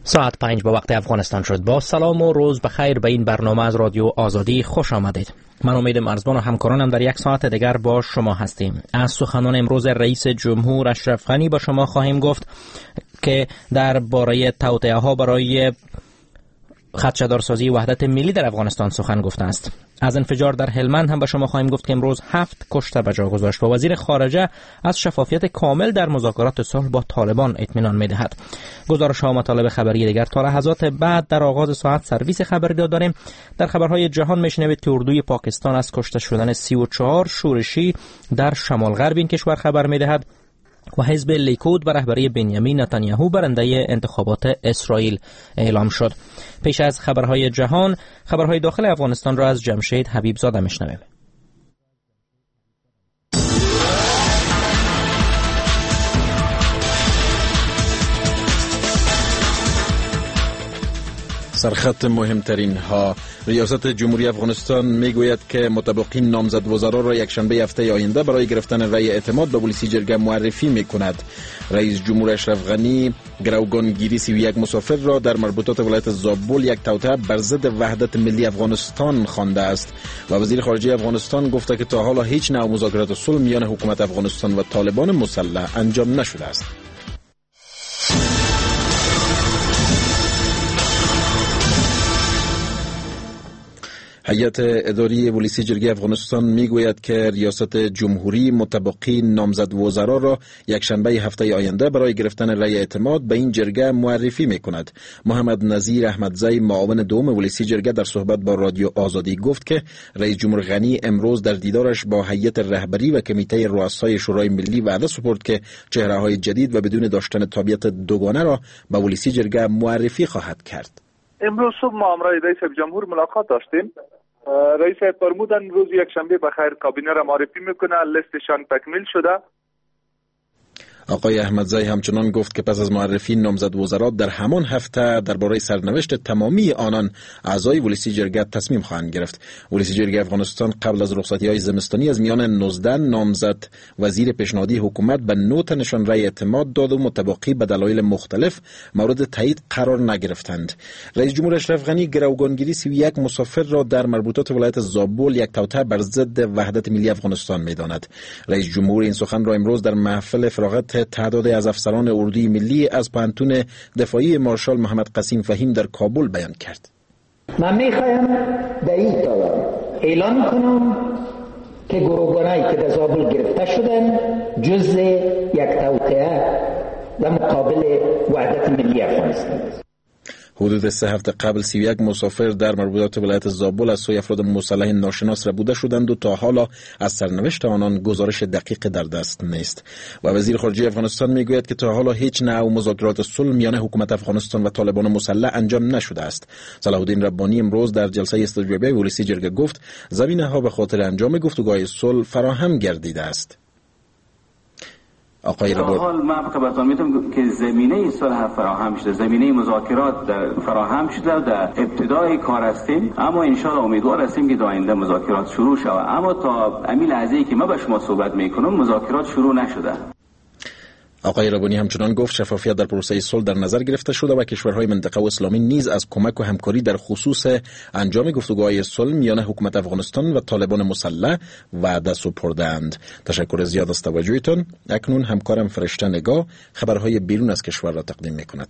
ساعت 5 به وقت افغانستان شد. با سلام و روز بخیر به این برنامه از رادیو آزادی خوش آمدید. من امید مرزبان و همکارانم در یک ساعت دیگر با شما هستیم. از سخنان امروز رئیس جمهور اشرف غنی با شما خواهیم گفت که در باره توطئه ها برای خدشه‌دارسازی وحدت ملی در افغانستان سخن گفته است. از انفجار در هلمند هم به شما خواهیم گفت که امروز 7 کشته به جا گذاشت و وزیر خارجه از شفافیت کامل در مذاکرات صلح با طالبان اطمینان می‌دهد. گزارش‌ها و مطالب خبری دیگر تا لحظات بعد در آغاز ساعت سرویس خبری داریم. در خبرهای جهان میشنوید که اردوی پاکستان از کشته شدن 34 شورشی در شمال غرب این کشور خبر می‌دهد و حزب لیکود به رهبری بنیامین نتانیاهو برنده انتخابات اسرائیل اعلام شد. پیش از خبرهای جهان، خبرهای داخل افغانستان را از جمشید حبیب زاده میشنویم. سرخط مهمترین ها: ریاست جمهوری افغانستان میگوید که متبقین نامزد وزرا را یکشنبه هفته آینده برای گرفتن رأی اعتماد به ولسی جرگه معرفی میکند. رئیس جمهور اشرف غنی گروگانگیری 31 مسافر را در مربوطات ولایت زابل یک توطئه بر ضد وحدت ملی افغانستان خوانده است و وزیر خارجه افغانستان گفته که تا حالا هیچ نوع مذاکرات صلح میان حکومت افغانستان و طالبان مسلح انجام نشده است. هیئت اداری ولسی جرگه افغانستان میگوید که ریاست جمهوری متبقی نامزد وزرا را یکشنبه هفته آینده برای گرفتن رأی اعتماد به این جرگه معرفی میکند. محمد نظیر احمدزی معاون دوم ولسی جرگه در صحبت با رادیو آزادی گفت که رئیس جمهور غنی امروز در دیدارش با هیئت رهبری و کمیته رؤسای شورای ملی وعده سپرد که چهره‌های جدید و بدون داشتن تابعیت دوگانه را به ولسی جرگه معرفی خواهد کرد. امروز صبح ما همراه رئیس جمهور ملاقات داشتیم. رئیس فرمودن روز یکشنبه بخیر کابینه را معرفی میکنه، لیستشان تکمیل شده. آقای احمدزی همچنان گفت که پس از معرفی نامزد وزرا در همان هفته درباره سرنوشت تمامی آنان اعضای ولسی جرگه تصمیم خواهند گرفت. ولسی جرگه افغانستان قبل از رخصتی‌های زمستانی از میان 19 نامزد وزیر پیشنهادی حکومت به 9 تنشان رأی اعتماد داد و متبقی به دلایل مختلف مورد تایید قرار نگرفتند. رئیس جمهور اشرف غنی گروگانگیری 31 مسافر را در مربوطات ولایت زابل یک توطئه بر ضد وحدت ملی افغانستان می‌داند. رئیس جمهور این سخن را امروز در محفل فراغت تعداد از افسران اردوی ملی از پانتون دفاعی مارشال محمد قسیم فهیم در کابل بیان کرد. من میخوایم در این اعلان کنم که گروگانایی که در زابل گرفته شدن جزء یک توطئه در مقابل وحدت ملی افغانستان است. حدود 3 هفته قبل 31 مسافر در مربوطات ولایت زابل از سوی افراد مسلح ناشناس ربوده شدند و تا حالا از سرنوشت آنان گزارش دقیق در دست نیست. و وزیر خارجه افغانستان میگوید که تا حالا هیچ نوع مذاکرات صلح میان حکومت افغانستان و طالبان مسلح انجام نشده است. صلاح الدین ربانی امروز در جلسه استجوابی ولسی جرگه گفت زمینه‌ها به خاطر انجام گفتگوهای صلح فراهم گردیده است. آقای ربانی حال من خبرتان میدم که زمینه صلح فراهم شده، زمینه مذاکرات فراهم شده، در ابتدای کار هستیم، اما ان شاء الله امیدوار هستیم که در آینده مذاکرات شروع شود. اما تا همین لحظه‌ای که ما با شما صحبت میکنم مذاکرات شروع نشده. آقای ربانی همچنان گفت شفافیت در پروسه صلح در نظر گرفته شده و کشورهای منطقه و اسلامی نیز از کمک و همکاری در خصوص انجام گفتگوهای صلح میان حکومت افغانستان و طالبان مسلح وعده سپردند. تشکر زیاد از توجهتان. اکنون همکارم فرشته نگاه خبرهای بیرون از کشور را تقدیم میکند.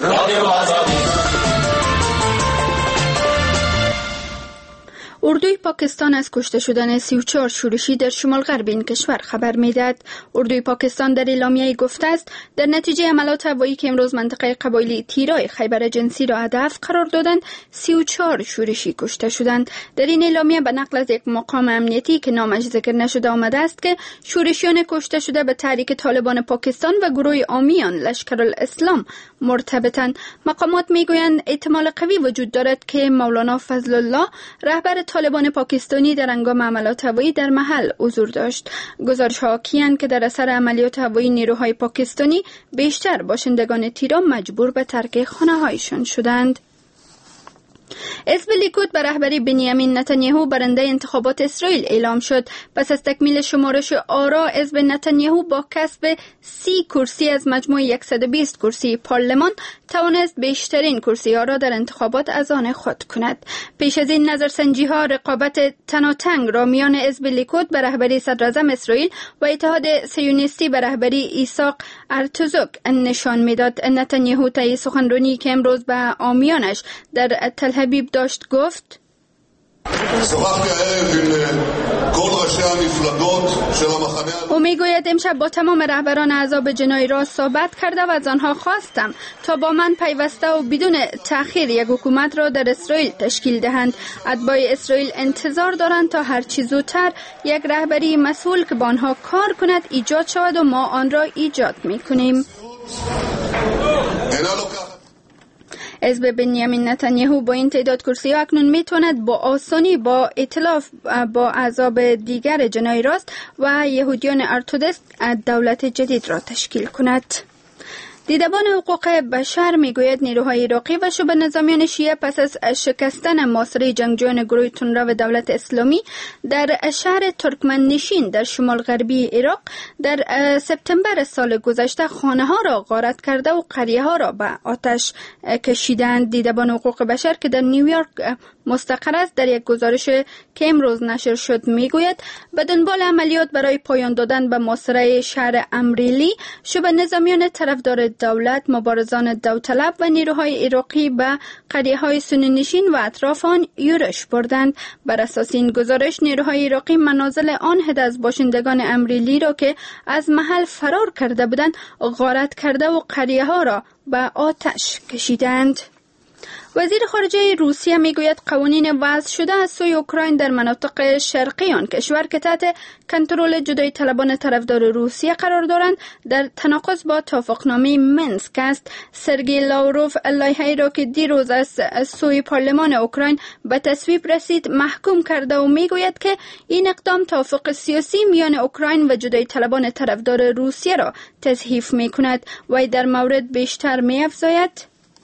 اردوی پاکستان از کشته شدن 34 شورشی در شمال غرب این کشور خبر می‌دهد. اردوی پاکستان در اعلامیه گفته است در نتیجه حملات هوایی که امروز منطقه قبایلی تیرای خیبر جنسی را هدف قرار دادند 34 شورشی کشته شدند. در این اعلامیه به نقل از یک مقام امنیتی که نامش ذکر نشده آمده است که شورشیان کشته شده به تحریک طالبان پاکستان و گروه عامیان لشکرالاسلام مرتبطند. مقامات میگویند احتمال قوی وجود دارد که مولانا فضل الله رهبر طالبان پاکستانی در هنگام عملیات هوایی در محل حضور داشت. گزارش‌ها حاکی‌اند که در اثر عملیات هوایی نیروهای پاکستانی بیشتر باشندگان تیران مجبور به ترک خانه‌هایشان شدند. حزب لیکود به رهبری بنیامین نتانیاهو برنده انتخابات اسرائیل اعلام شد. پس از تکمیل شمارش آرا، حزب نتانیاهو با کسب 30 کرسی از مجموع 120 کرسی پارلمان توانست بیشترین کرسی ها را در انتخابات از آن خود کند. پیش از این نظرسنجی ها رقابت تناتنگ را میان حزب لیکود به رهبری صدراعظم اسرائیل و اتحاد صهیونیستی به رهبری ایساق ارتزوک نشان میداد. نتانیاهو طی سخنرانی که امروز به عامیانش در تل ابیب داشت گفت: او میگوید امشب با تمام رهبران احزاب جنایی راست صحبت کرده و از آنها خواستم تا با من پیوسته و بدون تأخیر یک حکومت را در اسرائیل تشکیل دهند. اتباع اسرائیل انتظار دارند تا هر چه زودتر یک رهبری مسئول که با آنها کار کند ایجاد شود و ما آن را ایجاد میکنیم. حزب بنیامین نتانیاهو با این تعداد کرسی ها اکنون میتواند با آسانی با ائتلاف با احزاب دیگر جنایی راست و یهودیان ارتدوکس دولت جدید را تشکیل کند. دیدبان حقوق بشر میگوید نیروهای عراقی و شبه نظامیان شیعه پس از شکستن محاصره جنگجویان گروه تندرو دولت اسلامی در شهر ترکمنشین در شمال غربی عراق در سپتامبر سال گذشته خانه ها را غارت کرده و قریه ها را به آتش کشیدند. دیدبان حقوق بشر که در نیویورک مستقر است در یک گزارش که امروز نشر شد میگوید به دنبال عملیات برای پایان دادن به محاصره شهر امریلی شبه نظامیان طرفدار دولت، مبارزان داوطلب و نیروهای عراقی به قریه‌های سنی‌نشین و اطراف آن یورش بردند. بر اساس این گزارش نیروهای عراقی منازل آن عده از باشندگان امریلی را که از محل فرار کرده بودند غارت کرده و قریه‌ها را به آتش کشیدند. وزیر خارجه روسیه میگوید قوانین وضع شده از سوی اوکراین در مناطق شرقی آن کشور که تحت کنترل جدایی طلبان طرفدار روسیه قرار دارند در تناقض با توافقنامه منسک است. سرگئی لاوروف لایحه‌ای را که دیروز از سوی پارلمان اوکراین به تصویب رسید محکوم کرده و میگوید که این اقدام توافق سیاسی میان اوکراین و جدایی طلبان طرفدار روسیه را تضعیف میکند. و در مورد بیشتر می‌افزاید: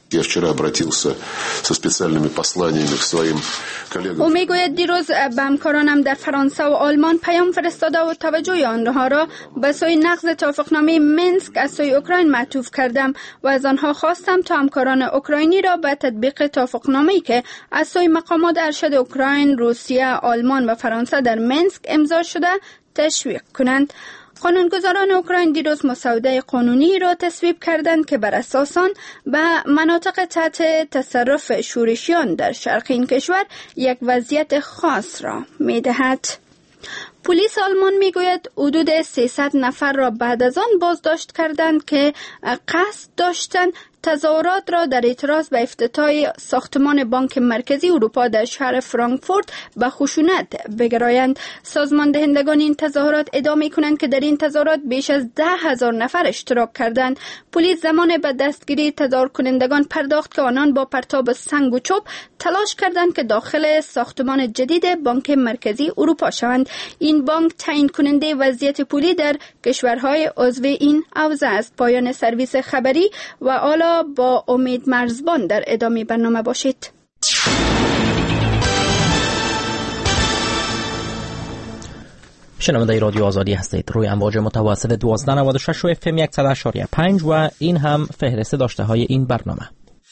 او میگوید دیروز به همکارانم در فرانسه و آلمان پیام فرستاده و توجه آنها را به سوی نقض توافقنامه منسک از سوی اوکراین معطوف کردم و از آنها خواستم تا همکاران اوکراینی را به تطبیق توافقنامه‌ای که از سوی مقامات ارشد اوکراین، روسیه، آلمان و فرانسه در منسک امضا شده تشویق کنند. قانونگذاران اوکراین دیروز مسوده قانونی را تصویب کردند که بر اساس آن به مناطق تحت تصرف شورشیان در شرق این کشور یک وضعیت خاص را می‌دهد. پلیس آلمان میگوید حدود 300 نفر را بعد از آن بازداشت کردند که قصد داشتند تظاهرات را در اعتراض به افتتاح ساختمان بانک مرکزی اروپا در شهر فرانکفورت به خشونت بگرایند. سازمان دهندگان این تظاهرات ادعا می‌کنند که در این تظاهرات بیش از 10,000 نفر اشتراک کردند. پلیس زمان به دستگیری تظاهر کنندگان پرداخت که آنان با پرتاب سنگ و چوب تلاش کردند که داخل ساختمان جدید بانک مرکزی اروپا شوند. این بانک تعیین کننده وضعیت پولی در کشورهای عضو این حوزه است. پایان سرویس خبری و حالا با امید مرزبان در ادامه برنامه باشید. شنونده رادیو آزادی هستید. روی امواج متوسط 1296 و FM 100.5 و این هم فهرست داشته های این برنامه.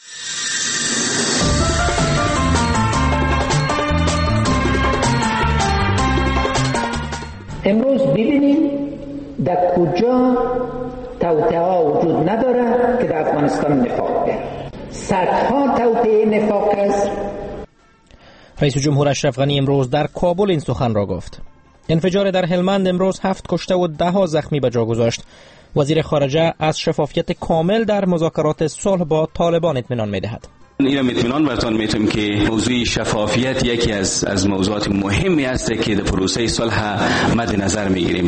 امروز ببینیم در کجا توطئه وجود نداره که در افغانستان نفاق ده. صدها توطئه نفاق است. رئیس جمهور اشرف غنی امروز در کابل این سخن را گفت. انفجار در هلمند امروز 7 کشته و 10 زخمی به جا گذاشت. وزیر خارجه از شفافیت کامل در مذاکرات صلح با طالبان اطمینان می‌دهد. اینم اطمینان براتون میتونم که موضوع شفافیت یکی از موضوعات مهمی است که در پروسه صلح مد نظر میگیریم.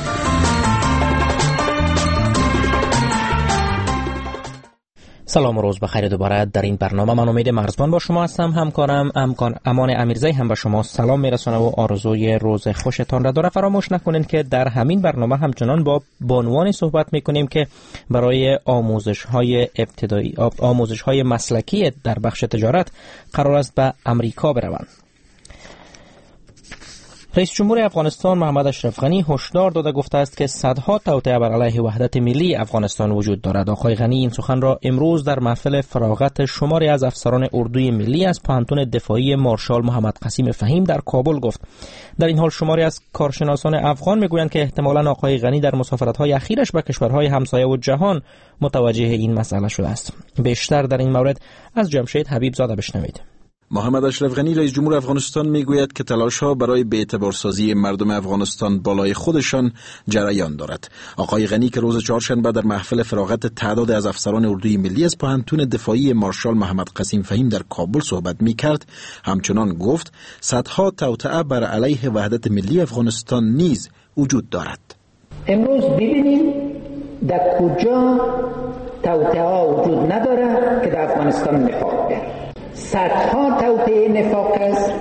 سلام و روز بخیر دوباره. در این برنامه من امید مرزبان با شما هستم. همکارم امان امیرزی هم به شما سلام میرسونه و آرزوی روز خوشتان را داره. فراموش نکنین که در همین برنامه همچنان با بانوانی صحبت میکنیم که برای آموزش‌های ابتدایی، آموزش‌های مسلکی در بخش تجارت قرار است به امریکا بروند. رئیس جمهور افغانستان محمد اشرف غنی هشدار داده گفته است که صدها توطئه بر علیه وحدت ملی افغانستان وجود دارد. آقای غنی این سخن را امروز در محفل فراغت شماری از افسران اردوی ملی از پانتون دفاعی مارشال محمد قسیم فهیم در کابل گفت. در این حال شماری از کارشناسان افغان میگویند که احتمالاً آقای غنی در مسافرت‌های اخیرش به کشورهای همسایه و جهان متوجه این مسئله شده است. بیشتر در این مورد از جمشید حبیب زاده بشنوید. محمد اشرف غنی رئیس جمهور افغانستان میگوید که تلاش‌ها برای بی‌اعتبارسازی مردم افغانستان بالای خودشان جریان دارد. آقای غنی که روز چهارشنبه در محفل فراغت تعداد از افسران اردوی ملی از پانتون دفاعی مارشال محمد قسیم فهیم در کابل صحبت می‌کرد، همچنان گفت صدها توطئه بر علیه وحدت ملی افغانستان نیز وجود دارد. امروز ببینیم در کجا توطئه وجود نداره که در افغانستان نفاق بیاره. صدها توطئه نفاق است،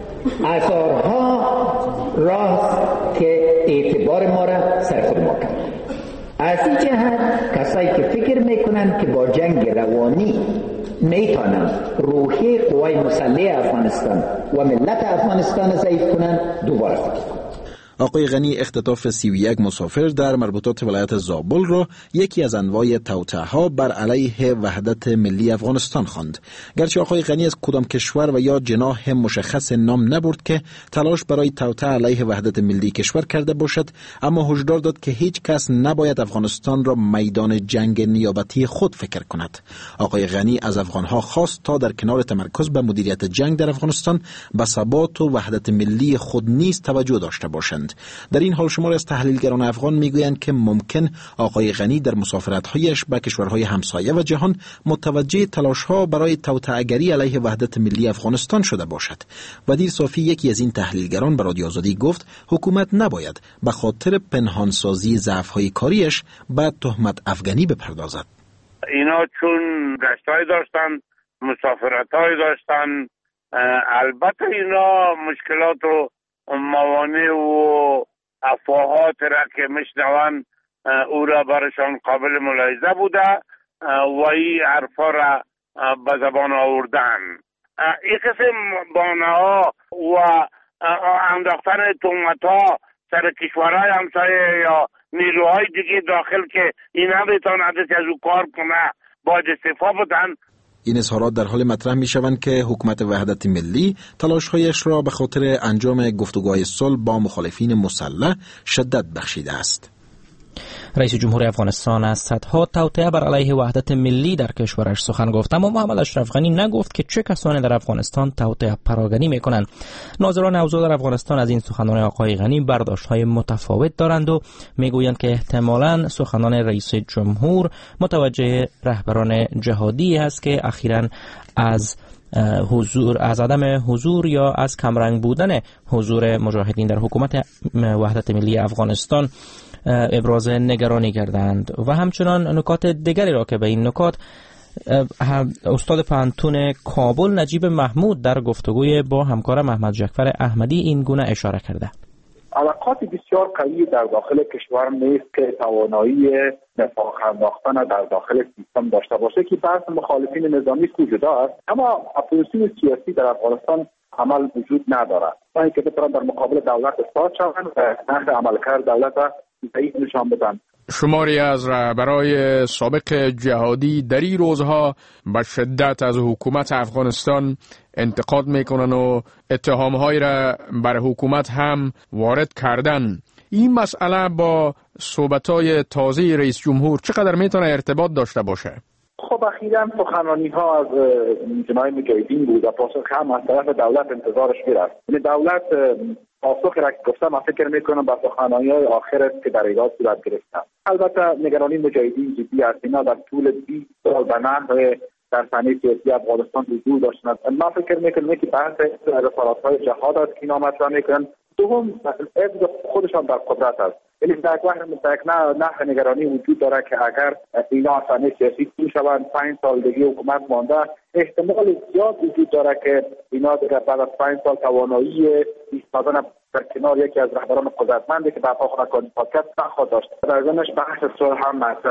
هزارها راه که اعتبار ما را سرخورما کرد. از این جهت کسایی که فکر میکنن که با جنگ روانی میتونن روحیه قوای مسلح افغانستان و ملت افغانستان ضعیف کنن، دوباره فکر کنن. آقای غنی اختطاف 31 مسافر در مربوطات ولایت زابل را یکی از انواع توطئه‌ها بر علیه وحدت ملی افغانستان خواند. گرچه آقای غنی از کدام کشور و یا جناح مشخص نام نبرد که تلاش برای توطئه علیه وحدت ملی کشور کرده باشد، اما هشدار داد که هیچ کس نباید افغانستان را میدان جنگ نیابتی خود فکر کند. آقای غنی از افغانها خواست تا در کنار تمرکز به مدیریت جنگ در افغانستان به ثبات و وحدت ملی خود نیز توجه داشته باشند. در این حال شماری از تحلیلگران افغان میگویند که ممکن آقای غنی در مسافرت‌هایش به کشورهای همسایه و جهان متوجه تلاش‌ها برای توطئه‌گری علیه وحدت ملی افغانستان شده باشد. ودیر صافی یکی از این تحلیلگران به رادیو آزادی گفت حکومت نباید به خاطر پنهانسازی ضعف‌های کاریش به تهمت افغانی بپردازد. اینا چون گشت‌های داشتن، مسافرت‌های داشتن، البته اینا مشکلات و موانع و افواهات را که میشنوند او را برشان قابل ملاحظه بوده و این حرفا را به زبان آوردن. این قسم بانه‌ها و انداختن تهمت‌ها سر کشورهای همسایه یا نیروهای دیگه داخل که اینا بتوانند از او کار کنه باید استعفا بدن. این اظهارات در حال مطرح می شوند که حکومت وحدت ملی تلاش‌هایش را به خاطر انجام گفتگوهای صلح با مخالفین مسلح شدت بخشیده است. رئیس جمهور افغانستان از صدها توطئه بر علیه وحدت ملی در کشورش سخن گفت، اما محمد اشرف غنی نگفت که چه کسانی در افغانستان توطئه پراگنی میکنند. ناظران اوضاع در افغانستان از این سخنان آقای غنی برداشت‌های متفاوت دارند و میگویند که احتمالاً سخنان رئیس جمهور متوجه رهبران جهادی است که اخیراً از عدم حضور یا از کمرنگ بودن حضور مجاهدین در حکومت وحدت ملی افغانستان ابراز نگرانی کردند و همچنان نکات دیگری را که به این نکات استاد پانتون کابل نجیب محمود در گفتگوی با همکار محمد جعفر احمدی این گونه اشاره کرده. علاقات بسیار قوی در داخل کشور نیست که توانایی نفاق انداختن در داخل سیستم داشته باشه که بحث مخالفین نظامی جدا است، اما اپوزیسیون سیاسی در افغانستان عمل وجود ندارد. تا اینکه بتوانند در مقابل دولت ایستاد شوند و نحو عملکرد دولت را ضعیف نشان بدن. شماری از رهبرای سابق جهادی در این روزها به شدت از حکومت افغانستان انتقاد میکنن و اتهامهای را بر حکومت هم وارد کردن. این مسئله با صحبتهای تازه رئیس جمهور چقدر میتونه ارتباط داشته باشه؟ خب اخیراً سخنرانی ها از جناح مجاهدین بود و پاسخ هم از طرف دولت انتظارش میرفت. یعنی دولت پاسخی را که گفتم من فکر میکنم با سخنرانی‌های آخر است که در ایران صورت گرفتن. البته نگرانی مجاهدین جدی است. اینا در طول 20 سال به نحو در صحنه سیاسی افغانستان حضور داشتند. من فکر میکنم که بحث رسالت‌های جهاد است که اینا مطرح میکنن. دوم عزم خودشان در قدرت است. یعنی در نحو نگرانی وجود داره که اگر اینا از صحنه سیاسی دور شوند 5 سال دیگه حکومت مانده، احتمال زیاد وجود داره که اینا بعد از 5 سال توانایی ایستادن در کنار یکی از رهبران قدرتمندی که برپا خودکاری کرد نخواهد داشت. در ضمنش بحث صلح هم مطرح.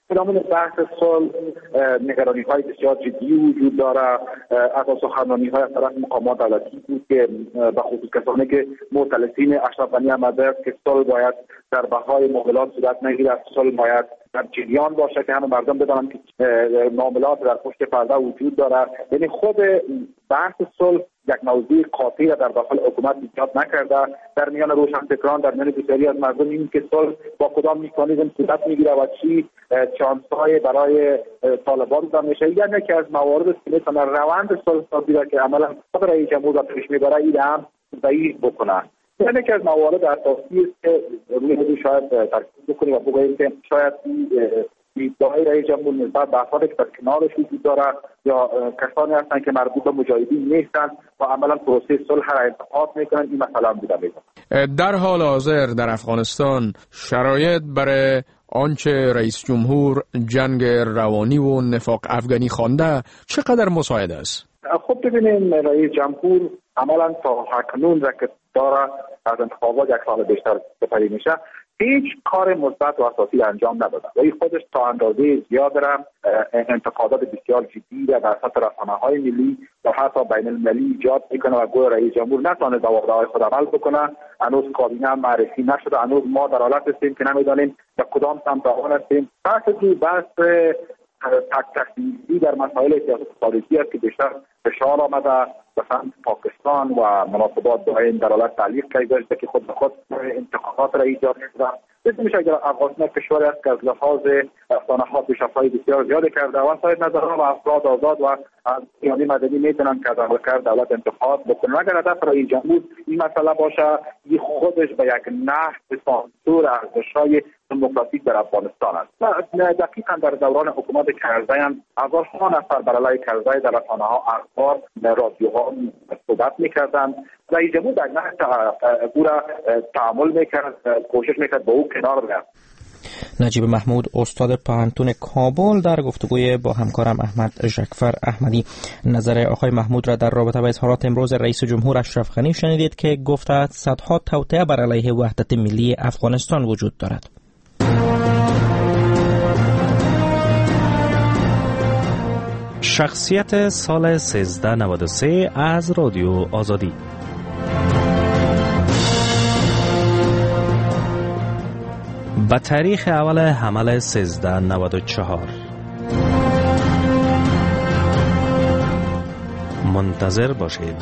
ادامه بحث صلح نگرانی‌های بسیار جدی وجود داره. از سخنرانی‌های از طرف مقامات دولتی بود که به خصوص کسانی که مؤتلفین اشرف غنی احمدی است که صلح باید در بهای معاملات صورت نگیرد، صلح باید در جریان باشه که همه مردم بدانند که معاملات در پشت پرده وجود داره. یعنی خود بحث صلح یک موضوع قاطعی در داخل حکومت ایجاد نکرده. در میان روشنفکران، در میان بسیاری از مردم این که صلح با کدام مکانیزم صورت میگیره و چی چانس‌های برای طالبان داده میشه، یعنی یکی از موارد است که میتونه روند صلح سازی را که عملا خود رئیس جمهور پیش میبره این هم ضعیف بکنه. یعنی یکی از موارد اساسی است که روی شاید ترکیب بکنیم و بگوییم که شاید ادعای رئیس جمهور نسبت به افرادی که در کنارش وجود دارد یا کسانی هستند که مربوط به مجاهدین نیستند و عملا پروسه صلح را انتقاد میکنند، این مثلا بوده میکنند. در حال حاضر در افغانستان شرایط برای آنچه رئیس جمهور جنگ روانی و نفاق افغانی خوانده چقدر مساعد است؟ خب ببینیم رئیس جمهور عملا تا اکنون را که داره از انتخابات یک سال بیشتر سپری میشه هیچ کار مثبت و اساسی انجام نداده و این خودش تا اندازه زیاد انتقادات بسیار جدی را در سطح رسانه‌های ملی و حتی بین المللی ایجاد میکنه و گویا رئیس جمهور نتونه به وعده‌های خود عمل بکنه. هنوز کابینه هم معرفی نشده، هنوز ما در حالت هستیم که نمیدانیم به کدام سمت روان هستیم. بحث تک‌تک‌نیزی در مسائل سیاست خارجی است که بیشتر فشار آمده به سمت پاکستان و مناسبات با این در حالت تعلیق کرده که خود به خود انتقادات را ایجاد کرده. بسیار میشه اگر افغانستان کشوری است که از لحاظ رسانه‌ها پیشرفت‌های بسیار زیادی کرده و صاحب نظرها و افراد آزاد و از قیام مدنی میتونن که از عملکرد دولت انتقاد بکنن. اگر هدف رئیس جمهور این مسئله باشه، این خودش به یک نحو سانسور ارزش‌های دموکراتیک در افغانستان است. دقیقاً در دوران حکومت کرزی هم هزارها نفر بر علیه کرزی در رسانه‌ها، اخبار، رادیوها صحبت می‌کردند. رئیس جمهور در نحو او را تعامل می‌کرد، کوشش می‌کرد با او کنار بیاید. نجیب محمود استاد پوهنتون کابل در گفتگوی با همکارم احمد ژکفر احمدی نظر آقای محمود را در رابطه با اظهارات امروز رئیس جمهور اشرف غنی شنیدید که گفته صدها توطئه بر علیه وحدت ملی افغانستان وجود دارد. شخصیت سال 1393 از رادیو آزادی. با تاریخ اول حمل 1394 منتظر باشید.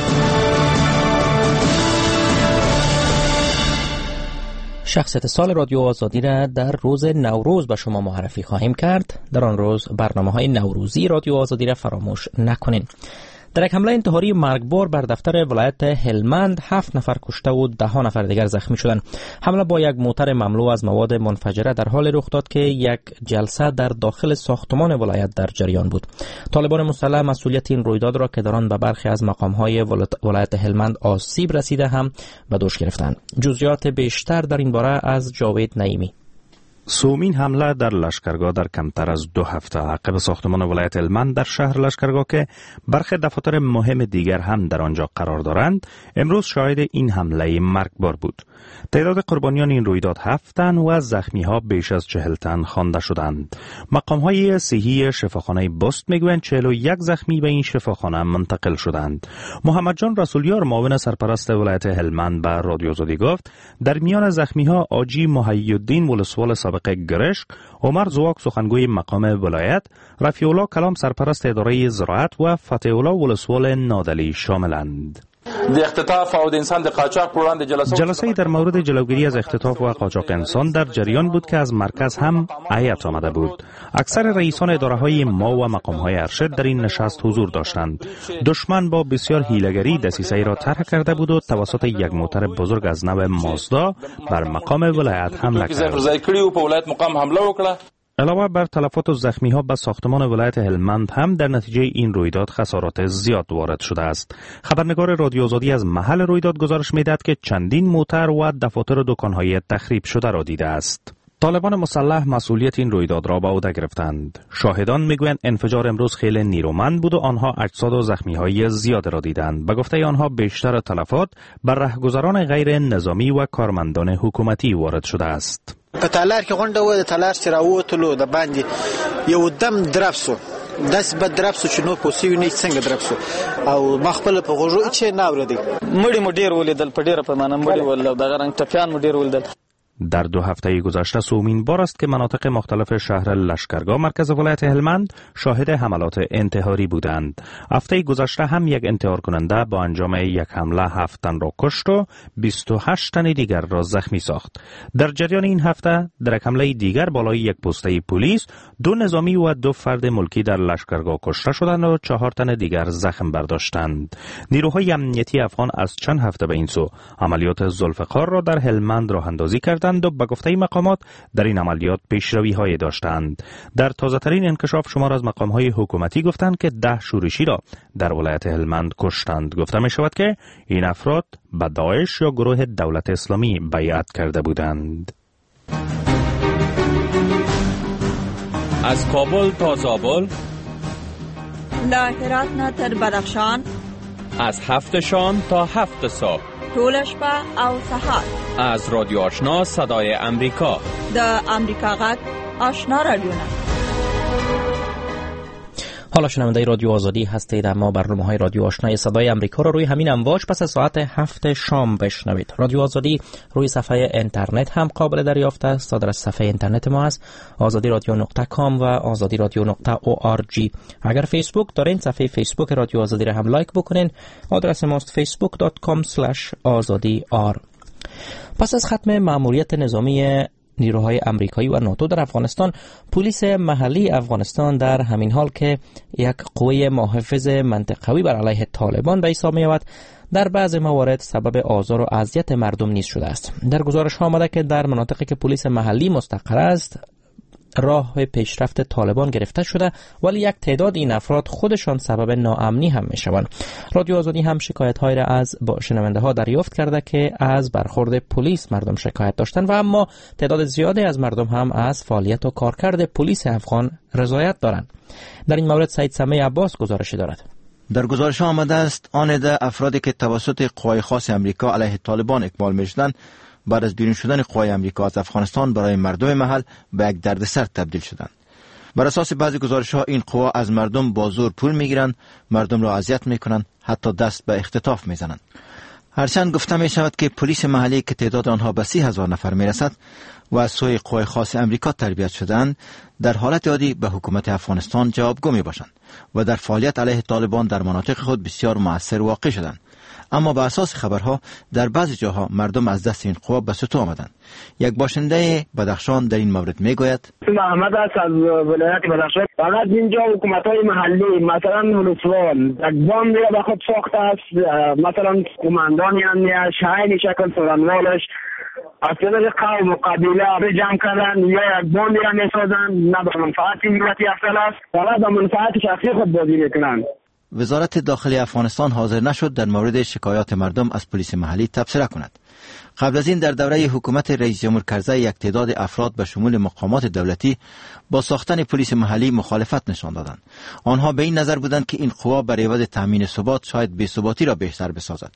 شخصیت سال رادیو آزادی را در روز نوروز به شما معرفی خواهیم کرد. در آن روز برنامه‌های نوروزی رادیو آزادی را فراموش نکنین. در یک حمله انتحاری مرگبار بر دفتر ولایت هلمند 7 نفر کشته و 10 نفر دیگر زخمی شدند. حمله با یک موتر مملو از مواد منفجره در حال رخ داد که یک جلسه در داخل ساختمان ولایت در جریان بود. طالبان مسلح مسئولیت این رویداد را که در آن به برخی از مقام‌های ولایت هلمند آسیب رسیده هم به دوش گرفتند. جزئیات بیشتر در این باره از جاوید نعیمی. سومین حمله در لشکرگاه در کمتر از 2 هفته عقب ساختمان ولایت هلمند در شهر لشکرگاه که برخی دفاتر مهم دیگر هم در آنجا قرار دارند، امروز شاهد این حمله مرگبار بود. تعداد قربانیان این رویداد 7 تن و زخمی‌ها بیش از 40 تن خوانده شدند. مقام‌های صحی شفاخانه بست میگویند 41 زخمی به این شفاخانه منتقل شدند. محمد جان رسولیار معاون سرپرست ولایت هلمند به رادیو آزادی گفت در میان زخمی‌ها آجی محی الدین ولسوال سابق گرشک، عمر زواک سخنگوی مقام ولایت، رفیع الله کلام سرپرست اداره زراعت و فتح الله ولسوال نادلی شاملند. جلسه در مورد جلوگیری از اختطاف و قاچاق انسان در جریان بود که از مرکز هم هیئت آمده بود. اکثر رئیسان اداره‌های ما و مقام‌های ارشد در این نشست حضور داشتند. دشمن با بسیار حیله‌گری دسیسه‌ای را طرح کرده بود و توسط یک موتر بزرگ از نوع مازدا بر مقام ولایت حمله کرد. علاوه بر تلفات و زخمی‌ها به ساختمان ولایت هلمند هم در نتیجه این رویداد خسارات زیاد وارد شده است. خبرنگار رادیو آزادی از محل رویداد گزارش می‌دهد که چندین موتر و دفاتر و دکان‌های تخریب شده را دیده است. طالبان مسلح مسئولیت این رویداد را به عهده گرفتند. شاهدان میگویند انفجار امروز خیلی نیرومند بود و آنها اجساد و زخمی‌های زیاد را دیدند. به گفته آنها بیشتر تلفات بر رهگذران غیر نظامی و کارمندان حکومتی وارد شده است. په تالار کې غونډه و، د تالار سره راووتلو د باندې یو دم درپسو داس بد درپسو چې نو پوسیو نه څنګه درپسو او مخبل په غوږو چې ناوردی مړی مو ډیر ولیدل، په ډیره پیمانه مړی ول دغه رنگ ټپیان مو ډیر ولیدل. در 2 هفته گذشته سومین بار است که مناطق مختلف شهر لشکرگاه مرکز ولایت هلمند شاهد حملات انتحاری بودند. هفته گذشته هم یک انتحار کننده با انجام یک حمله 7 تن را کشت و 28 تن دیگر را زخمی ساخت. در جریان این هفته در یک حمله دیگر بالای یک پسته پلیس 2 نظامی و 2 فرد ملکی در لشکرگاه کشته شدند و 4 تن دیگر زخم برداشتند. نیروهای امنیتی افغان از چند هفته به این سو عملیات ذوالفقار را در هلمند راه اندازی کردند و به گفته مقامات در این عملیات پیشروی‌های داشتند. در تازه‌ترین انکشاف شمار از مقام‌های حکومتی گفتند که 10 شورشی را در ولایت هلمند کشتند. گفته می‌شود که این افراد به داعش یا گروه دولت اسلامی بیعت کرده بودند. از کابل تا زابل، له هرات نه تر بدخشان، از 7 شام تا 7 صبح، ټول شپه او سهار، از رادیو آشنا صدای امریکا، د امریکا غږ آشنا رادیو. حالا شنونده رادیو آزادی هستید، اما برنامه‌های رادیو آشنای صدای امریکا رو روی همین امواج پس از ساعت 7 شام بشنوید. رادیو آزادی روی صفحه اینترنت هم قابل دریافت است. آدرس صفحه اینترنت ما است azadi.com و azadi.org. اگر فیسبوک دارین، صفحه فیسبوک رادیو آزادی رو هم لایک بکنین. آدرس ماست facebook.com/azadi.r. پس از ختم مأموریت نظامی نیروهای امریکایی و ناتو در افغانستان، پلیس محلی افغانستان در همین حال که یک قوه محافظ منطقوی بر علیه طالبان به حساب می‌آید، در بعض موارد سبب آزار و اذیت مردم نیز شده است. در گزارش ها آمده که در مناطقی که پلیس محلی مستقر است راه پیشرفت طالبان گرفته شده، ولی یک تعداد این افراد خودشان سبب ناامنی هم میشوند. رادیو آزادی هم شکایت‌هایی را از شنونده‌ها دریافت کرده که از برخورد پلیس مردم شکایت داشتند و اما تعداد زیادی از مردم هم از فعالیت و کارکرد پلیس افغان رضایت دارند. در این مورد سید سمیع عباس گزارشی دارد. در گزارش آمده است آن ده افرادی که توسط قوای خاص امریکا علیه طالبان اکمال می‌شدند بعد از بیرون شدن قوای امریکا از افغانستان برای مردم محل به یک دردسر تبدیل شدند. بر اساس بعضی گزارش‌ها این قوا از مردم با زور پول می‌گیرند، مردم را اذیت می‌کنند، حتی دست به اختطاف می‌زنند. هرچند گفته می‌شود که پلیس محلی که تعداد آنها به 30,000 نفر می‌رسد و از سوی قوای خاص امریکا تربیت شدند، در حالت عادی به حکومت افغانستان جوابگو می‌باشند و در فعالیت علیه طالبان در مناطق خود بسیار مؤثر واقع شدند. اما به اساس خبرها در بعضی جاها مردم از دست این قوا به سطوح آمدند. یک باشنده بدخشان در این مورد میگوید: محمد است از ولایت بدخشان. فقط اینجا حکومت‌های محلی مثلا ولسوال اقدام میره به خود ساخته است، مثلا کماندانی هم شاین شکل سرانوالش از طریق قوم و قبیله به جمع کردن یا اقدام میره میسازن، نه به منفعت ملتی افضل است، فقط به منفعت شخصی خود بازی میکنند. وزارت داخلی افغانستان حاضر نشد در مورد شکایات مردم از پلیس محلی تبصره کند. قبل از این در دوره حکومت رئیس جمهور کرزی یک تعداد افراد به شمول مقامات دولتی با ساختن پلیس محلی مخالفت نشان دادند. آنها به این نظر بودند که این قوا بر عوض تامین ثبات شاید بی‌ثباتی را بیشتر بسازد.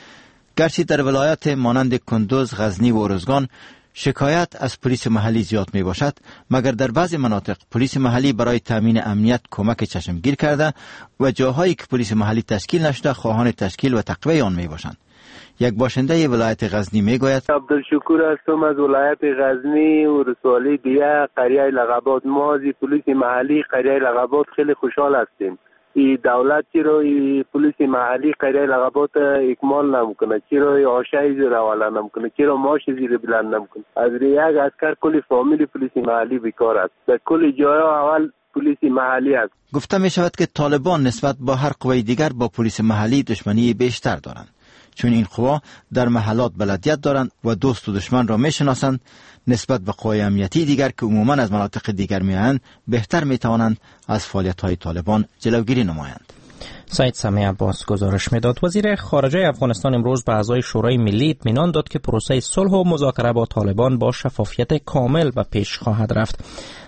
گرچه در ولایات مانند کندوز، غزنی و ارزگان شکایت از پلیس محلی زیاد می باشد، مگر در بعضی مناطق پلیس محلی برای تامین امنیت کمک چشمگیر کرده و جاهایی که پلیس محلی تشکیل نشده خواهان تشکیل و تقویه آن می باشند. یک باشنده ولایت غزنی می گوید: عبدالشکور هستم از ولایت غزنی و رسوالی دیه قریه لغبات. ما از پلیس محلی قریه لغبات خیلی خوشحال هستیم. ای دولت چرا ای پلیس محلی قریه لغبات اکمال نمیکنه، چرا آشای زیر حواله نمیکنه، چرا ماش زیر بلند نمیکنه. از یک اسکر کل فامیل پلیس محلی بیکار است. در کل جاها اول پلیس محلی است. گفته می شود که طالبان نسبت با هر قوه دیگر با پلیس محلی دشمنی بیشتر دارند، چون این قوا در محلات بلدیت دارند و دوست و دشمن را می شناسند. نسبت به قوای امنیتی دیگر که عموما از مناطق دیگر میآیند بهتر می توانند از فعالیت‌های طالبان جلوگیری نمایند. سید سمیع عباس گزارش میداد. وزیر خارجه افغانستان امروز به اعضای شورای ملی اطمینان داد که پروسه صلح و مذاکره با طالبان با شفافیت کامل به پیش خواهد رفت.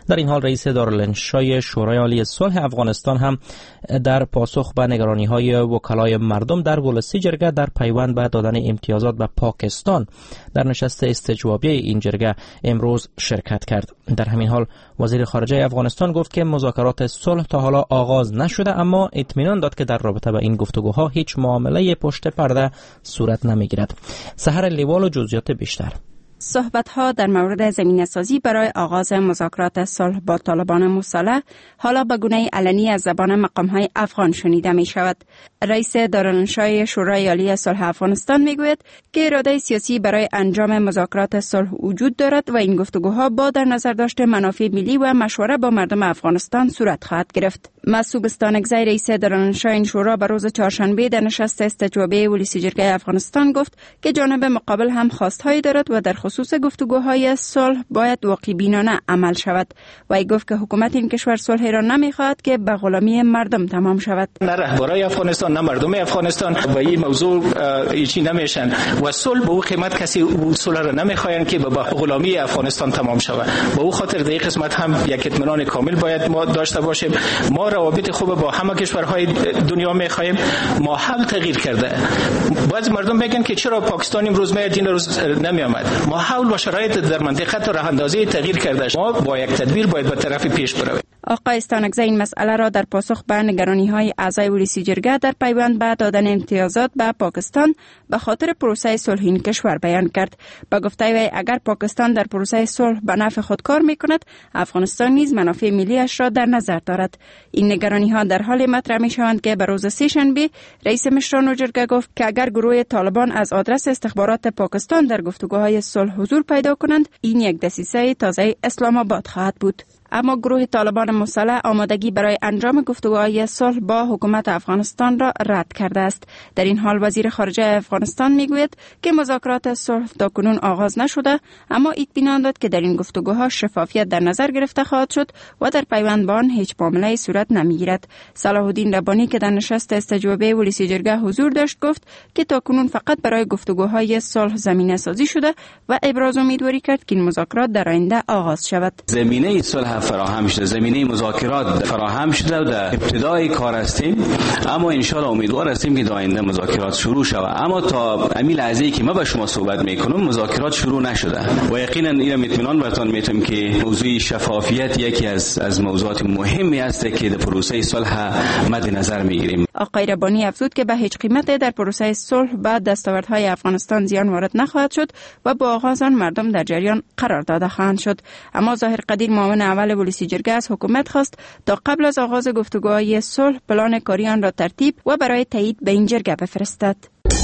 در این حال رئیس دارالانشای شورای عالی صلح افغانستان هم در پاسخ به نگرانی‌های وکلای مردم در ولسی جرگه در پیوند به دادن امتیازات به پاکستان در نشست استجوابی این جرگه امروز شرکت کرد. در همین حال وزیر خارجه افغانستان گفت که مذاکرات صلح تا حالا آغاز نشده، اما اطمینان داد که در رابطه با این گفتگوها هیچ معامله پشت پرده صورت نمیگیرد. سحر لیوال و جزئیات بیشتر. صحبت‌ها در مورد زمینه‌سازی برای آغاز مذاکرات صلح با طالبان مسلح حالا به گونه علنی از زبان مقام‌های افغان شنیده می‌شود. رئیس دارالانشای شورای عالی صلح افغانستان می‌گوید که اراده سیاسی برای انجام مذاکرات صلح وجود دارد و این گفتگوها با در نظر داشته منافع ملی و مشوره با مردم افغانستان صورت خواهد گرفت. مسعود استانکزی رئیس دارالانشای این شورا به روز چهارشنبه در نشست استجوابی ولسی جرگه افغانستان گفت که جانب مقابل هم خواستهایی دارد و در خصوص گفتگوهای صلح باید واقع‌بینانه عمل شود. و ای گفت که حکومت این کشور صلح را نمی‌خواهد که به غلامی مردم تمام شود. نه رهبرای افغانستان نه مردم افغانستان و این موضوع هیچی نمیشن و صلح به او قیمت کسی صلح را نمی‌خواهند که به غلامی افغانستان تمام شود. به او خاطر در این قسمت هم یک اطمینان کامل باید ما داشته باشیم. ما روابط خوب با همه کشورهای دنیا می‌خواهیم. ما تغییر کرده. بعضی مردم میگن که چرا پاکستان امروز میاد این روز نمیآمد. ماحول و شرایط در منطقه تا راه اندازی تغییر کرده. ما با یک تدبیر باید به طرف پیش برویم. آقای استانکزی این مسئله را در پاسخ به نگرانی‌های اعضای ولسی جرگه در پیوند به دادن امتیازات به پاکستان به خاطر پروسه صلح این کشور بیان کرد. با گفته وی اگر پاکستان در پروسه صلح به نفع خود کار می‌کند، افغانستان نیز منافع ملی‌اش را در نظر دارد. این نگرانی‌ها در حال مطرح می‌شوند که به روز سه‌شنبه رئیس مشران جرگه گفت که اگر گروه طالبان از آدرس استخبارات پاکستان در گفتگوهای صلح حضور پیدا کنند، این یک دسیسه تازه اسلام آباد خواهد بود. اما گروه طالبان مسلح آمادگی برای انجام گفتگوهای صلح با حکومت افغانستان را رد کرده است. در این حال وزیر خارجه افغانستان میگوید که مذاکرات صلح تاکنون آغاز نشده، اما اطمینان داد که در این گفتگوها شفافیت در نظر گرفته خواهد شد و در پیوند با آن هیچ معامله صورت نمیگیرد. صلاح الدین ربانی که در نشست استجوابی ولسی جرگه حضور داشت گفت که تاکنون فقط برای گفتگوهای صلح زمینه سازی شده و ابراز امیدواری کرد که این مذاکرات در آینده آغاز شود. زمینه صلح فراهم شده، زمینه مذاکرات فراهم شده و در ابتدای کار هستیم، اما ان شاء الله امیدوار هستیم که در آینده مذاکرات شروع شود. اما تا امیل عزیزی که ما با شما صحبت میکنم مذاکرات شروع نشده و یقینا اینم اطمینان براتون میتونم که موضوع شفافیت یکی از موضوعات مهمی است که در پروسه صلح مد نظر میگیریم. آقای ربانی افزود که به هیچ قیمت در پروسه صلح به دستاوردهای افغانستان زیان وارد نخواهد شد و با آغاز آن مردم در جریان قرار داده خواهند شد. اما ظاهر قدیر معاون اول ولسی جرگه از حکومت خواست تا قبل از آغاز گفتگوهای صلح پلان کاری آن را ترتیب و برای تایید به این جرگه بفرستد.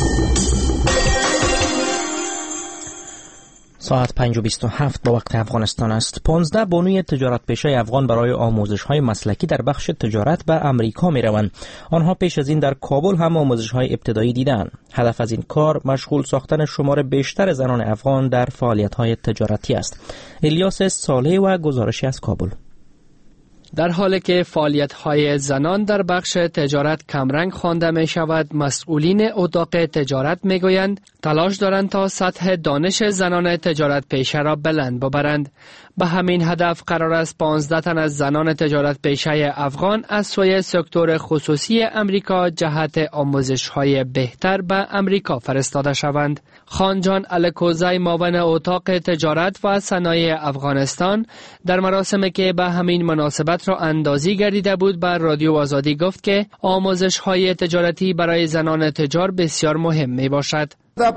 ساعت 5:27 با وقت افغانستان است. 15 بانوی تجارت پیشه افغان برای آموزش‌های مسلکی در بخش تجارت به امریکا می‌روند. آنها پیش از این در کابل هم آموزش‌های ابتدایی دیدند. هدف از این کار مشغول ساختن شمار بیشتر زنان افغان در فعالیت‌های تجارتی است. الیاس صالح و گزارشی از کابل. در حالی که فعالیت‌های زنان در بخش تجارت کمرنگ خوانده می شود، مسئولین اتاق تجارت می گویند تلاش دارند تا سطح دانش زنان تجارت پیشه را بلند ببرند. به همین هدف قرار است 15 تن از زنان تجارت پیشه افغان از سوی سکتور خصوصی امریکا جهت آموزش‌های بهتر به امریکا فرستاده شوند. خانجان الکوزی معاون اتاق تجارت و صنایع افغانستان در مراسمی که به همین مناسبت را اندازی گردیده بود بر رادیو آزادی گفت که آموزش‌های تجارتی برای زنان تجار بسیار مهم می باشد.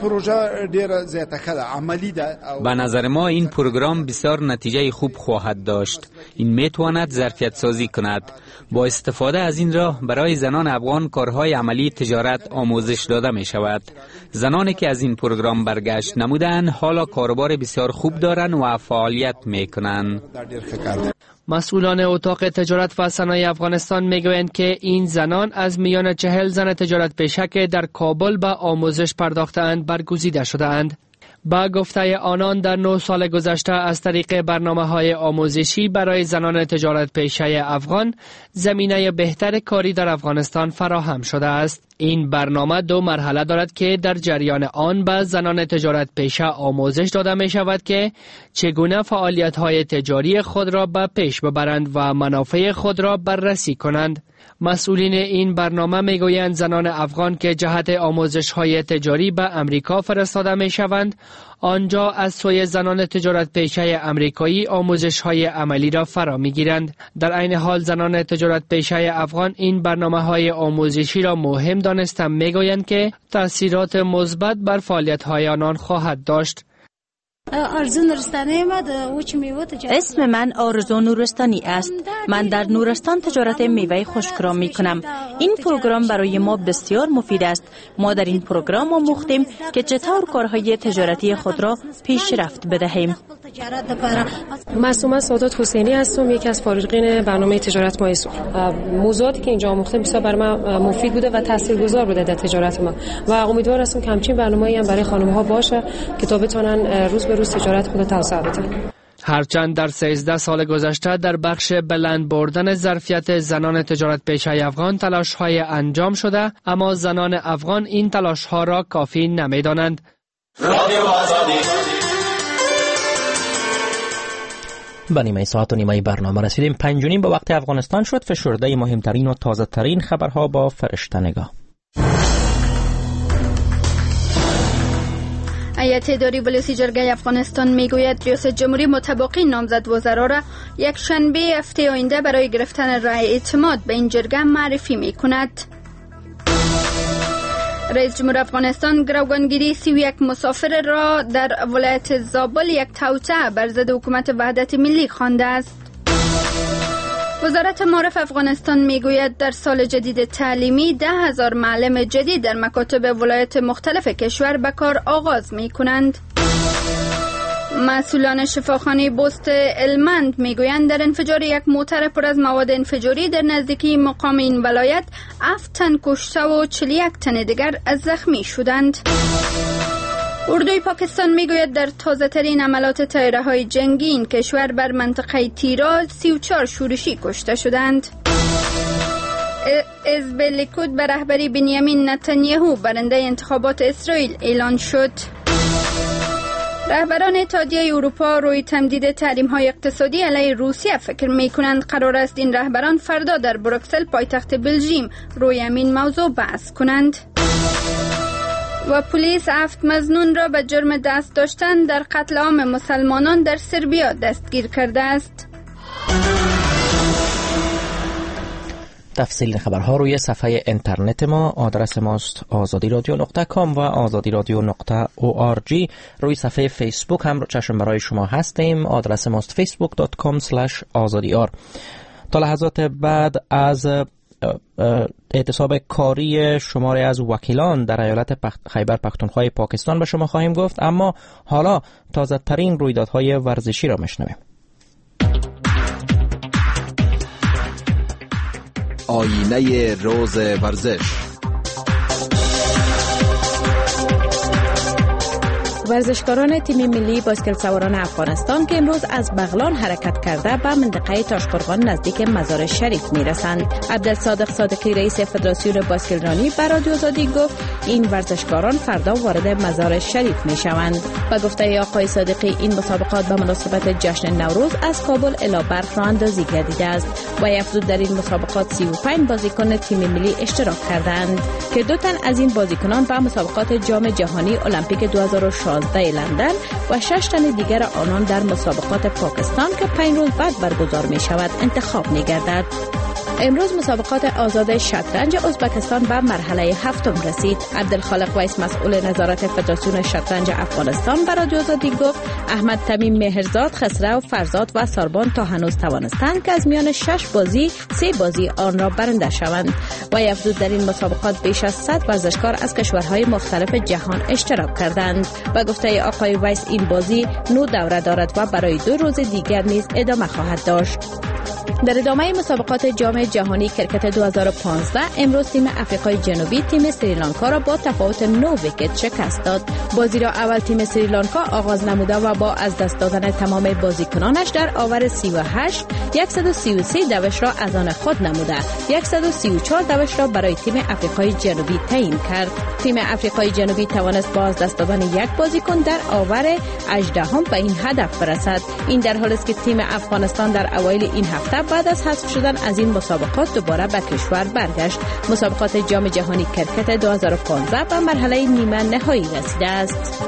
به نظر ما این پروگرام بسیار نتیجه خوب خواهد داشت. این میتواند ظرفیت سازی کند. با استفاده از این راه برای زنان افغان کارهای عملی تجارت آموزش داده می شود. زنانی که از این پروگرام برگشت نمودند حالا کاروبار بسیار خوب دارند و فعالیت می کنند. مسئولان اتاق تجارت و صنایع افغانستان میگویند که این زنان از میان 40 زن تجارت پیشه که در کابل به آموزش پرداختند برگزیده شده‌اند. با گفته آنان در 9 سال گذشته از طریق برنامه‌های آموزشی برای زنان تجارت پیشه افغان زمینه بهتر کاری در افغانستان فراهم شده است. این برنامه 2 مرحله دارد که در جریان آن به زنان تجارت پیشه آموزش داده می شود که چگونه فعالیت‌های تجاری خود را به پیش ببرند و منافع خود را بررسی کنند. مسئولین این برنامه میگویند زنان افغان که جهت آموزش‌های تجاری به امریکا فرستاده می‌شوند، آنجا از سوی زنان تجارت پیشه امریکایی آموزش‌های عملی را فرا می‌گیرند. در عین حال زنان تجارت پیشه افغان این برنامه‌های آموزشی را مهم دانسته میگویند که تأثیرات مثبت بر فعالیت‌های آنان خواهد داشت. اسم من آرزو نورستانی است. من در نورستان تجارت میوه خشک را می کنم. این پروگرام برای ما بسیار مفید است. ما در این پروگرام آموختیم که چطور کارهای تجارتی خود را پیشرفت بدهیم. معصومه سادات حسینی هستم، یکی از فارغین برنامه تجارت مایسور. موضوعاتی که اینجا آموختم بسیار برای من مفید بوده و تاثیرگذار بوده در تجارت ما و امیدوار هستم که همچین برنامه‌ای هم برای خانم‌ها باشه که تا بتونن روز به روز تجارت خود توسعه بدن. هرچند در 13 سال گذشته در بخش بلند بردن ظرفیت زنان تجارت پیشه افغان تلاش‌های انجام شده، اما زنان افغان این تلاش‌ها را کافی نمی‌دانند. به نیمه ساعت و نیمه برنامه رسیدیم. 5:30 به وقت افغانستان شد. فشرده مهمترین و تازه ترین خبرها با فرشته نگاه. هیئت اداری ولسی جرگه افغانستان میگوید ریاست جمهوری متباقی نامزد وزرا را یک شنبه هفته آینده برای گرفتن رأی اعتماد به این جرگه معرفی میکند. رئیس جمهور افغانستان گروگانگیری 31 مسافر را در ولایت زابل یک توطئه بر ضد حکومت وحدت ملی خوانده است. وزارت معارف افغانستان میگوید در سال جدید تعلیمی 10,000 معلم جدید در مکاتب ولایت مختلف کشور به کار آغاز می کنند. مسئولان شفاخانه بست المند میگویند در انفجار یک موتر پر از مواد انفجاری در نزدیکی مقام این ولایت 7 تن کشته و 41 تن دیگر از زخمی شدند. اردوی پاکستان میگوید در تازه ترین عملات طیاره های جنگی این کشور بر منطقه تیرا 34 شورشی کشته شدند. حزب لیکود به رهبری بنیامین نتانیاهو برنده انتخابات اسرائیل اعلان شد. رهبران اتحادیه اروپا روی تمدید تحریم‌های اقتصادی علیه روسیه فکر می‌کنند قرار است این رهبران فردا در بروکسل پایتخت بلژیم روی همین موضوع بحث کنند. و پلیس 7 مظنون را به جرم دست داشتن در قتل عام مسلمانان در سربیا دستگیر کرده است. تفصیل خبرها روی صفحه اینترنت ما. آدرس ماست azadiradio.com و azadiradio.org. روی صفحه فیسبوک هم چشم برای شما هستیم. آدرس ماست facebook.com/azadiar. تا لحظات بعد از اعتصاب کاری شماری از وکیلان در ایالت خیبر پختونخوا پاکستان به شما خواهیم گفت، اما حالا تازه ترین رویدادهای ورزشی را میشنویم. آینه روز ورزش. ورزشکاران تیم ملی باسکت سواران افغانستان که امروز از بغلان حرکت کرده به منطقه تاشقرغان نزدیک مزار شریف میرسند. عبدالصادق صادقی رئیس فدراسیون باسکترانی به رادیو آزادی گفت این ورزشکاران فردا وارد مزار شریف میشوند. به گفته آقای صادقی این مسابقات به مناسبت جشن نوروز از کابل الی بلخ راه اندازی گردیده است و افزود در این مسابقات 35 بازیکن تیم ملی اشتراک کردند که 2 تن از این بازیکنان به مسابقات جام جهانی المپیک 2016 لندن و 6 تن دیگر آنان در مسابقات پاکستان که 5 روز بعد برگزار می شود انتخاب می گردد. امروز مسابقات آزاد شطرنج ازبکستان به مرحله 7 رسید. عبدالخالق ویس مسئول نظارت فدراسیون شطرنج افغانستان به رادیو آزادی گفت احمد تمیم مهرزاد، خسرو، فرزاد و ساربان تا هنوز توانستند که از میان 6 بازی 3 بازی آن را برنده شوند و افزود در این مسابقات بیش از 100 ورزشکار از کشورهای مختلف جهان اشتراک کردند و گفته آقای ویس این بازی 9 دوره دارد و برای 2 روز دیگر نیز ادامه خواهد داشت. در ادامه مسابقات جام جهانی کرکت 2015 امروز تیم آفریقای جنوبی تیم سریلانکا را با تفاوت 9 ویکت شکست داد. بازی را اول تیم سریلانکا آغاز نموده و با از دست دادن تمام بازیکنانش در آور 38 133 دوش را از آن خود نموده 134 دوش را برای تیم آفریقای جنوبی تعیین کرد. تیم آفریقای جنوبی توانست با از دست دادن یک بازیکن در آور 18 به این هدف برسد. این در حالی است که تیم افغانستان در اوایل این هفته بعد از حذف شدن از این مسابقات دوباره به کشور برگشت. مسابقات جام جهانی کرکت 2015 به مرحله نیمه نهایی رسیده است.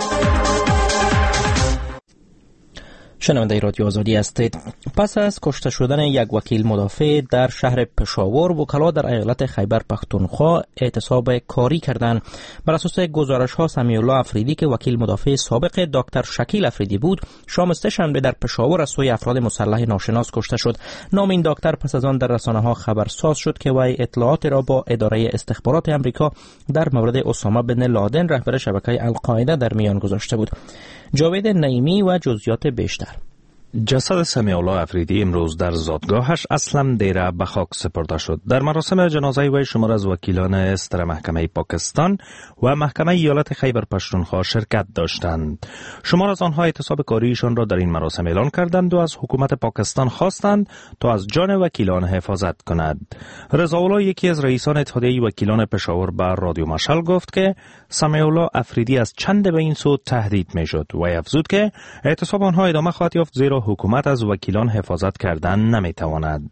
شنونده رادیو آزادی هستید. پس از کشته شدن یک وکیل مدافع در شهر پشاور، وکلا در ایالت خیبر پختونخوا اعتصاب کاری کردند. بر اساس گزارش‌ها سمیع الله افریدی که وکیل مدافع سابق دکتر شکیل افریدی بود، شام سه‌شنبه در پشاور از سوی افراد مسلح ناشناس کشته شد. نام این دکتر پس از آن در رسانه‌ها خبرساز شد که وی اطلاعات را با اداره استخبارات آمریکا در مورد اسامه بن لادن رهبر شبکه القاعده در میان گذاشته بود. جاوید نعیمی و جزئیات بیشتر. جسد سمیع الله افریدی امروز در زادگاهش اسلم دیره به خاک سپرده شد. در مراسم جنازه وی شمار از وکیلان استر محکمه پاکستان و محکمه ایالت خیبر پختونخوا شرکت داشتند. شمار از آنها اعتصاب کاریشان را در این مراسم اعلان کردند و از حکومت پاکستان خواستند تا از جان وکیلان حفاظت کند. رضا الله، یکی از رئیسان اتحادیه وکیلان پشاور، به رادیو مشعل گفت که سمیع الله افریدی از چند به این سو تهدید می‌شد و افزود که اعتصاب آنها ادامه خواهد یافت زیرا حکومت از وکیلان حفاظت کردن نمیتواند.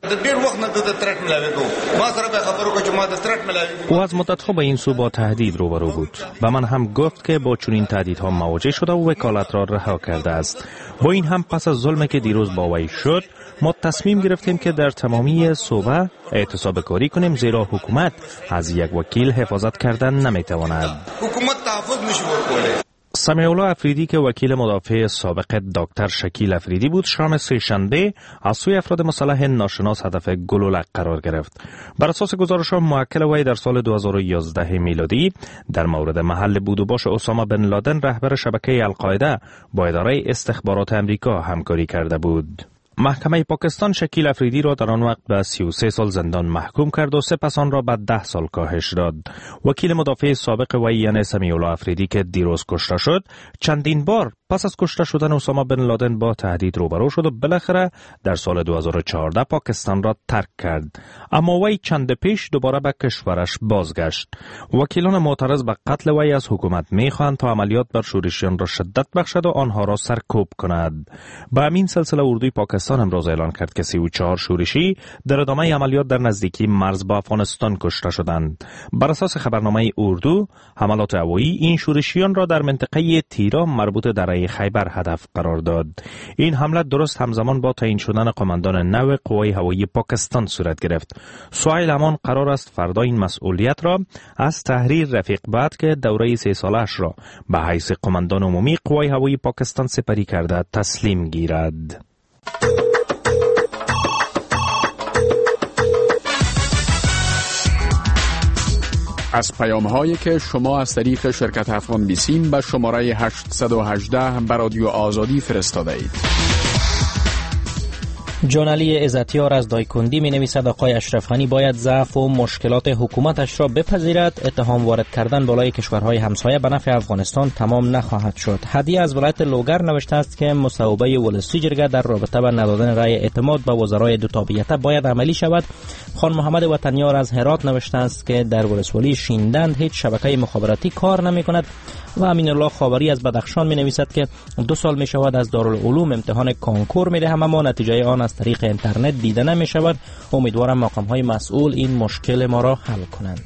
او از مدت‌ها به این سو با تهدید روبرو بود. به من هم گفت که با چنین تهدیدها مواجه شده و وکالت را رها کرده است. با این هم پس از ظلمی که دیروز با وی شد، ما تصمیم گرفتیم که در تمامی صوبه اعتصاب کاری کنیم زیرا حکومت از یک وکیل حفاظت کردن نمیتواند. حکومت تحفظ نمی‌کنه. سمیع الله افریدی که وکیل مدافع سابق دکتر شکیل افریدی بود، شام سه‌شنبه از سوی افراد مسلح ناشناس هدف گلوله قرار گرفت. بر اساس گزارش‌ها موکل وی در سال 2011 میلادی در مورد محل بود و باش اسامه بن لادن رهبر شبکه القاعده با اداره استخبارات آمریکا همکاری کرده بود. محکمه پاکستان شکیل افریدی را در آن وقت به 33 سال زندان محکوم کرد و سپس آن را به 10 سال کاهش داد. وکیل مدافع سابق وی یعنی سمیع الله افریدی که دیروز کشته شد، چندین بار پس از کشته شدن اسامه بن لادن با تهدید روبرو شد و بالاخره در سال 2014 پاکستان را ترک کرد. اما وی چند پیش دوباره به کشورش بازگشت. وکیلان معترض به قتل وی از حکومت می‌خواهند تا عملیات بر شورشیان را شدت بخشد و آنها را سرکوب کند. به همین سلسله اردوی پاکستان امروز اعلان کرد که 34 شورشی در ادامه عملیات در نزدیکی مرز با افغانستان کشته شدند. بر اساس خبرنامه اردو، حملات هوایی این شورشیان را در منطقه تیرا مربوط دره خیبر هدف قرار داد. این حمله درست همزمان با تعیین شدن قماندان نو قوای هوایی پاکستان صورت گرفت. سهیل امان قرار است فردا این مسئولیت را از تحریر رفیق بعد که دوره 3 سالش را به حیث قماندان عمومی قوای هوایی پاکستان سپری کرده تسلیم گیرد. از پیام‌هایی که شما از طریق شرکت افغان بیسیم به شماره 818 به رادیو آزادی فرستاده اید. جانعلی عزتیار از دایکندی می نویسد آقای اشرف غنی باید ضعف و مشکلات حکومتش را بپذیرد. اتهام وارد کردن بالای کشورهای همسایه به نفع افغانستان تمام نخواهد شد. هدیه از ولایت لوگر نوشته است که مصوبه ولسی جرگه در رابطه با ندادن رأی اعتماد به وزرای دو تابعیت باید عملی شود. خان محمد وطنیار از هرات نوشته است که در ولسوالی شیندند هیچ شبکه مخابراتی کار نمی کند. و امین الله خاوری از بدخشان می نویسد که 2 سال می شود از دارالعلوم امتحان کانکور می دهم اما نتیجه آن از طریق اینترنت دیده نمی شود. امیدوارم مقام های مسئول این مشکل ما را حل کنند.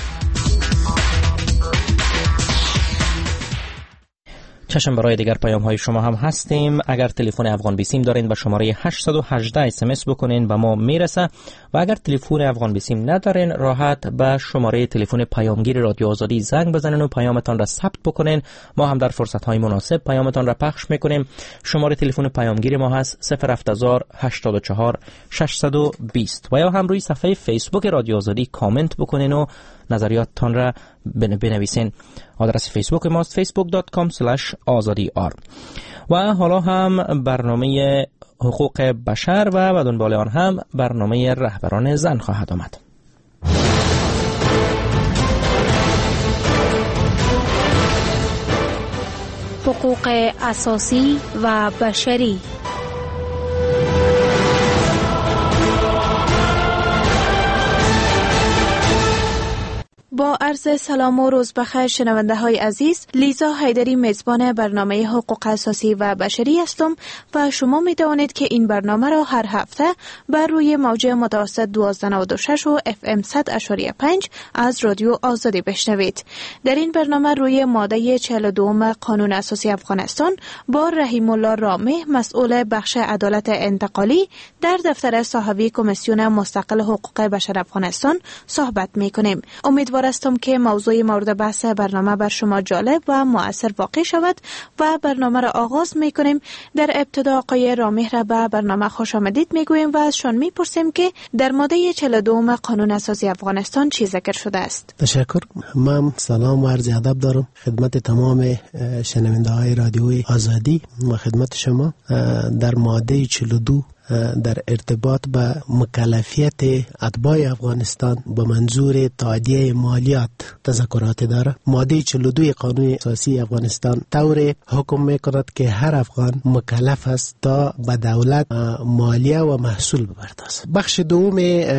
چشم برای دیگر پیام های شما هم هستیم. اگر تلفن افغان بیسیم دارین به شماره 818 SMS بکنین به ما میرسه و اگر تلفن افغان بیسیم ندارین راحت به شماره تلفن پیامگیر رادیو آزادی زنگ بزنین و پیامتان را ثبت بکنین. ما هم در فرصت های مناسب پیامتان را پخش میکنیم. شماره تلفن پیامگیر ما هست 08084 620 و یا هم روی صفحه فیسبوک رادیو آزادی کامنت بکنین و نظریاتتان را بنویسین. آدرس فیسبوک ماست facebook.com/azadi.r. و حالا هم برنامه حقوق بشر و به دنبال آن هم برنامه رهبران زن خواهد آمد. حقوق اساسی و بشری. با عرض سلام و روز بخیر شنونده های عزیز، لیزا حیدری میزبان برنامه حقوق اساسی و بشری هستم و شما می توانید که این برنامه را هر هفته بر روی موج متوسط 1296 و FM 100.5 از رادیو آزادی بشنوید. در این برنامه روی ماده 42 قانون اساسی افغانستان با رحیم الله رامه، مسئول بخش عدالت انتقالی در دفتر صاحبی کمیسیون مستقل حقوق بشر افغانستان صحبت می کنیم. امیدوارم هستم که موضوع مورد بحث برنامه بر شما جالب و مؤثر واقع شود و برنامه را آغاز می کنیم. در ابتدا آقای رامه را به برنامه خوش آمدید می گوییم و ازشان می پرسیم که در ماده 42 قانون اساسی افغانستان چی ذکر شده است. تشکر. من سلام و عرض ادب دارم خدمت تمام شنونده های رادیوی آزادی و خدمت شما. در ماده 42 در ارتباط به مکلفیت اتباع افغانستان به منظور تادیه مالیات تذکرات داره. ماده 42 قانون اساسی افغانستان طور حکم میکند که هر افغان مکلف است تا به دولت مالیه و محصول بپردازد. بخش دوم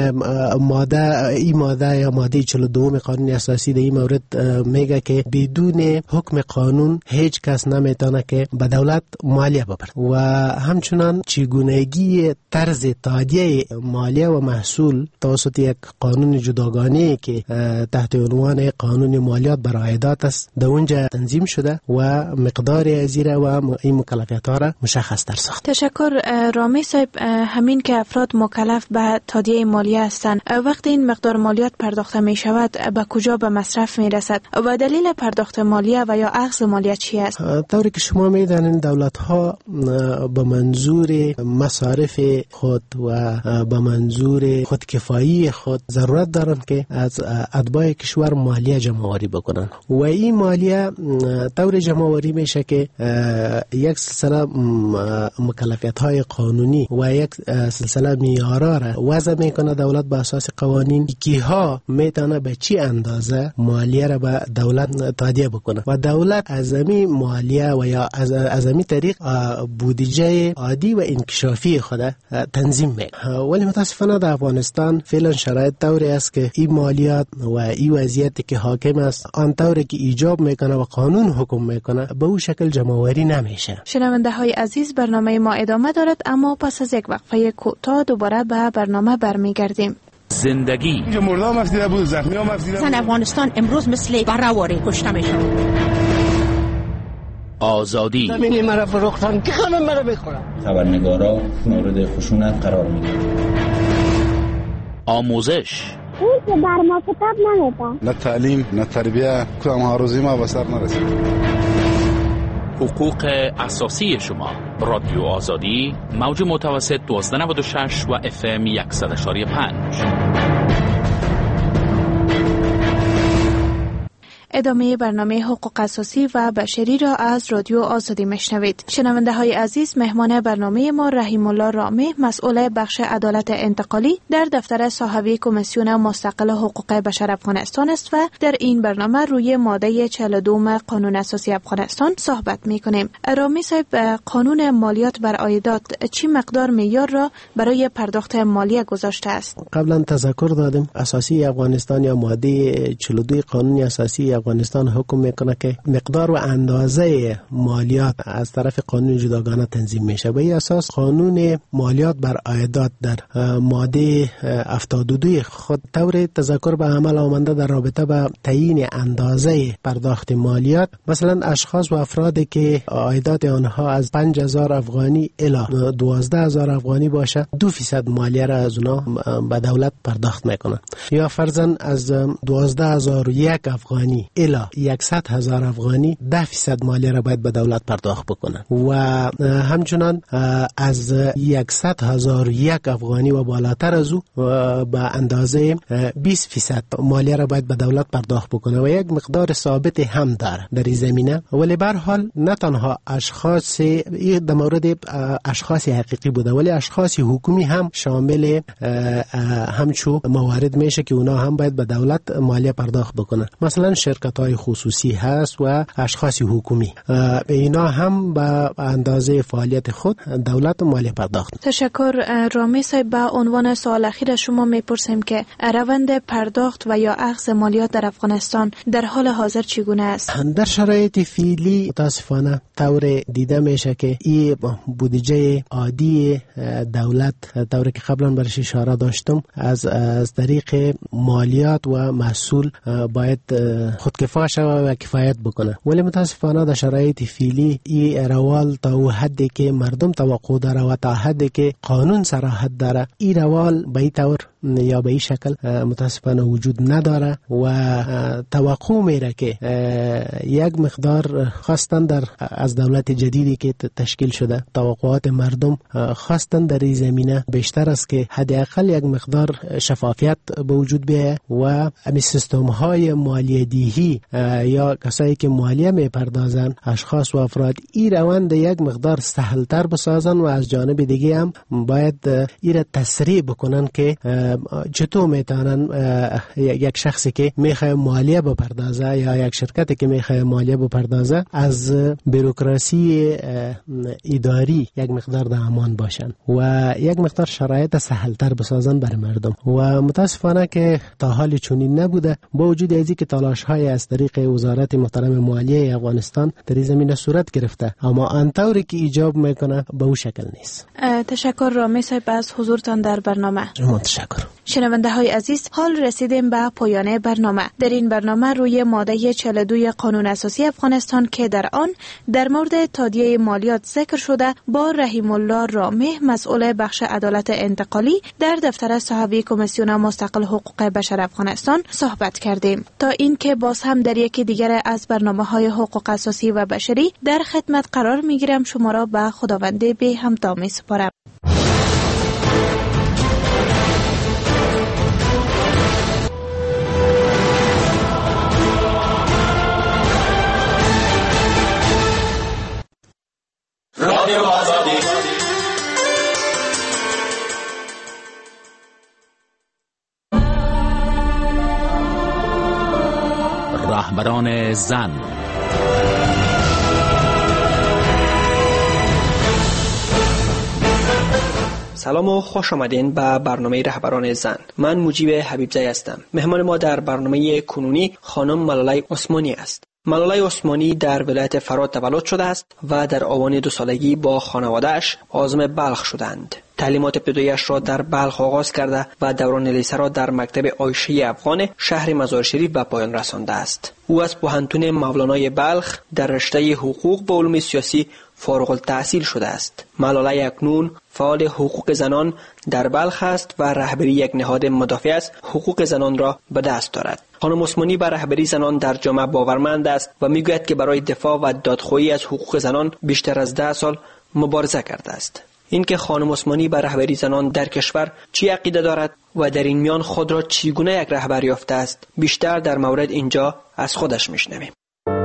ماده 42 قانون اساسی در این مورد میگه که بدون حکم قانون هیچ کس نمیتونه که به دولت مالیه بپردازد و همچنان چگونگی طرز تادیه مالیه و محصول توسط یک قانون جداگانه که تحت عنوان قانون مالیات بر عایدات است در اونجا تنظیم شده و مقدار زیره و این مکلفیت ها را مشخص در ساخت. تشکر رامی صاحب. همین که افراد مکلف به تادیه مالیه هستند، وقتی این مقدار مالیات پرداخته می شود به کجا به مصرف می رسد و دلیل پرداخت مالیه و یا اخذ مالیه چی است؟ طوری که شما می دانید دولت ها به منظور مصارف خود و به منظور خودکفایی خود ضرورت دارن که از اتباع کشور مالیه جمع‌آوری بکنن و این مالیه طور جمع‌آوری میشه که یک سلسله مکلفیت های قانونی و یک سلسله معیارها را وضع میکنه دولت به اساس قوانین که ها میتونه به چی اندازه مالیه را به دولت تادیه بکنه و دولت از این مالیه و یا از این طریق بودجه عادی و انکشافی خود تنظیم میکنه. ولی متاسفانه در افغانستان فعلا شرایط طوری است که این مالیات و این وضعیتی که حاکم است آن طوری که ایجاب میکنه و قانون حکم میکنه به اون شکل جمع‌آوری نمیشه. شنونده های عزیز، برنامه ما ادامه دارد اما پس از یک وقفه کوتاه دوباره به برنامه برمیگردیم. زندگی زن افغانستان امروز مثل بره‌واره کشته میشه. آزادی زمینی مرا فروختن که خانم مرا بخورم. خبرنگارا مورد خشونت قرار میگیرن. آموزش اون که بر ما کتاب نمیده. نه تعلیم نه تربیه کدام هاروزی ما به سر نرسید. حقوق اساسی شما. رادیو آزادی موج متوسط 1296 و FM 100.5. ادامه برنامه حقوق اساسی و بشری را از رادیو آزادی میشنوید. شنونده های عزیز، مهمان برنامه ما رحیم الله رامه، مسئول بخش عدالت انتقالی در دفتر صاحبی کمیسیون مستقل حقوق بشر افغانستان است و در این برنامه روی ماده 42 قانون اساسی افغانستان صحبت میکنیم. رامه صاحب، قانون مالیات بر عایدات چی مقدار معیار را برای پرداخت مالیه گذاشته است؟ قبلا تذکر دادیم اساسی افغانستان یا ماده 42 قانون اساسی افغانستان حکم میکنه که مقدار و اندازه مالیات از طرف قانون جداگانه تنظیم میشه. به این اساس قانون مالیات بر عایدات در ماده 72 خود طور تذکر به عمل آمده در رابطه با تعیین اندازه پرداخت مالیات. مثلا اشخاص و افرادی که عایدات آنها از 5000 افغانی الی 12000 افغانی باشه 2% مالیه را از اونها به دولت پرداخت میکنن، یا فرضاً از 12001 افغانی الی 100,000 افغانی 10% مالیه را باید به دولت پرداخت بکنن و همچنان از 100,001 افغانی و بالاتر از او به اندازه 20% مالیه را باید به دولت پرداخت بکنه و یک مقدار ثابت هم داره در این زمینه. ولی به هر حال نه تنها اشخاص، در مورد اشخاص حقیقی بوده ولی اشخاص حکومی هم شامل همچو موارد میشه که اونا هم باید به دولت مالیه پرداخت بکنن. مثلا شرکت‌های خصوصی هست و اشخاص حکومی، اینا هم به اندازه فعالیت خود دولت مالیه پرداخت. تشکر رامی صاحب. به عنوان سوال اخیر شما میپرسیم که روند پرداخت و یا اخذ مالیات در افغانستان در حال حاضر چگونه است؟ در شرایط فعلی متاسفانه طور دیده میشه که این بودجه عادی دولت، طور که قبلا برش اشاره داشتم، از طریق مالیات و محصول باید خودکفا شود و کفایت بکنه. ولی متاسفانه در شرایط فعلی این روال تا حدی که مردم توقع داره و تا حدی که قانون صراحت داره، این روال به این طور یا به این شکل متاسفانه وجود نداره و توقع میره که یک مقدار خواستن در از دولت جدیدی که تشکیل شده، توقعات مردم خواستن در این زمینه بیشتر است که حداقل یک مقدار شفافیت به وجود بیاید و امی سیستم های مالیه دهی یا کسایی که مالیه میپردازن، اشخاص و افراد، این روند یک مقدار سهلتر بسازن و از جانب دیگه هم باید این تسریع بکنن که چطور میتونن یک شخصی که میخواد مالیه بپردازه یا یک شرکتی که میخواد مالیه بپردازه از بروکراسی اداری یک مقدار در امان باشن و یک مقدار شرایط سهلتر بسازن برای مردم. و متاسفانه که تا حال چنین نبوده، با وجود از اینکه تلاش های از طریق وزارت محترم مالیه افغانستان در این زمینه صورت گرفته، اما آنطوری که ایجاب میکنه به اون شکل نیست. تشکر رامی صاحب از حضورتان در برنامه. تشکر. شنونده های عزیز، حال رسیدیم به پایان برنامه. در این برنامه روی ماده 42 قانون اساسی افغانستان که در آن در مورد تادیه مالیات ذکر شده، با رحیم الله رامی، مسئول بخش عدالت انتقالی در دفتر صحافی کمیسیون مستقل حقوق بشر افغانستان صحبت کردیم. تا اینکه باز هم در یکی دیگر از برنامه‌های حقوق اساسی و بشری در خدمت قرار می‌گیرم، شما را به خداوند به همتا می‌سپارم. رادیو آزادی. رهبران زن. سلام و خوش آمدین به برنامه رهبران زن. من مجیب حبیبزی هستم. مهمان ما در برنامه کنونی خانم ملالای عثمانی است. ملالای عثمانی در ولایت فرات تولد شده است و در آوان 2 سالگی با خانواده‌اش عازم بلخ شدند. تعلیمات ابتدایی‌اش را در بلخ آغاز کرده و دوران لیسه را در مکتب عایشه افغان شهر مزار شریف به پایان رسانده است. او از پوهنتون مولانای بلخ در رشته حقوق به علوم سیاسی فارغ التحصیل شده است. ملالای اکنون فعال حقوق زنان در بلخ است و رهبری یک نهاد مدافع از حقوق زنان را به دست دارد. خانم عثمانی به رهبری زنان در جامعه باورمند است و میگوید که برای دفاع و دادخواهی از حقوق زنان بیشتر از 10 سال مبارزه کرده است. اینکه خانم عثمانی به رهبری زنان در کشور چی عقیده دارد و در این میان خود را چگونه یک رهبر یافته است، بیشتر در مورد اینجا از خودش میشنویم.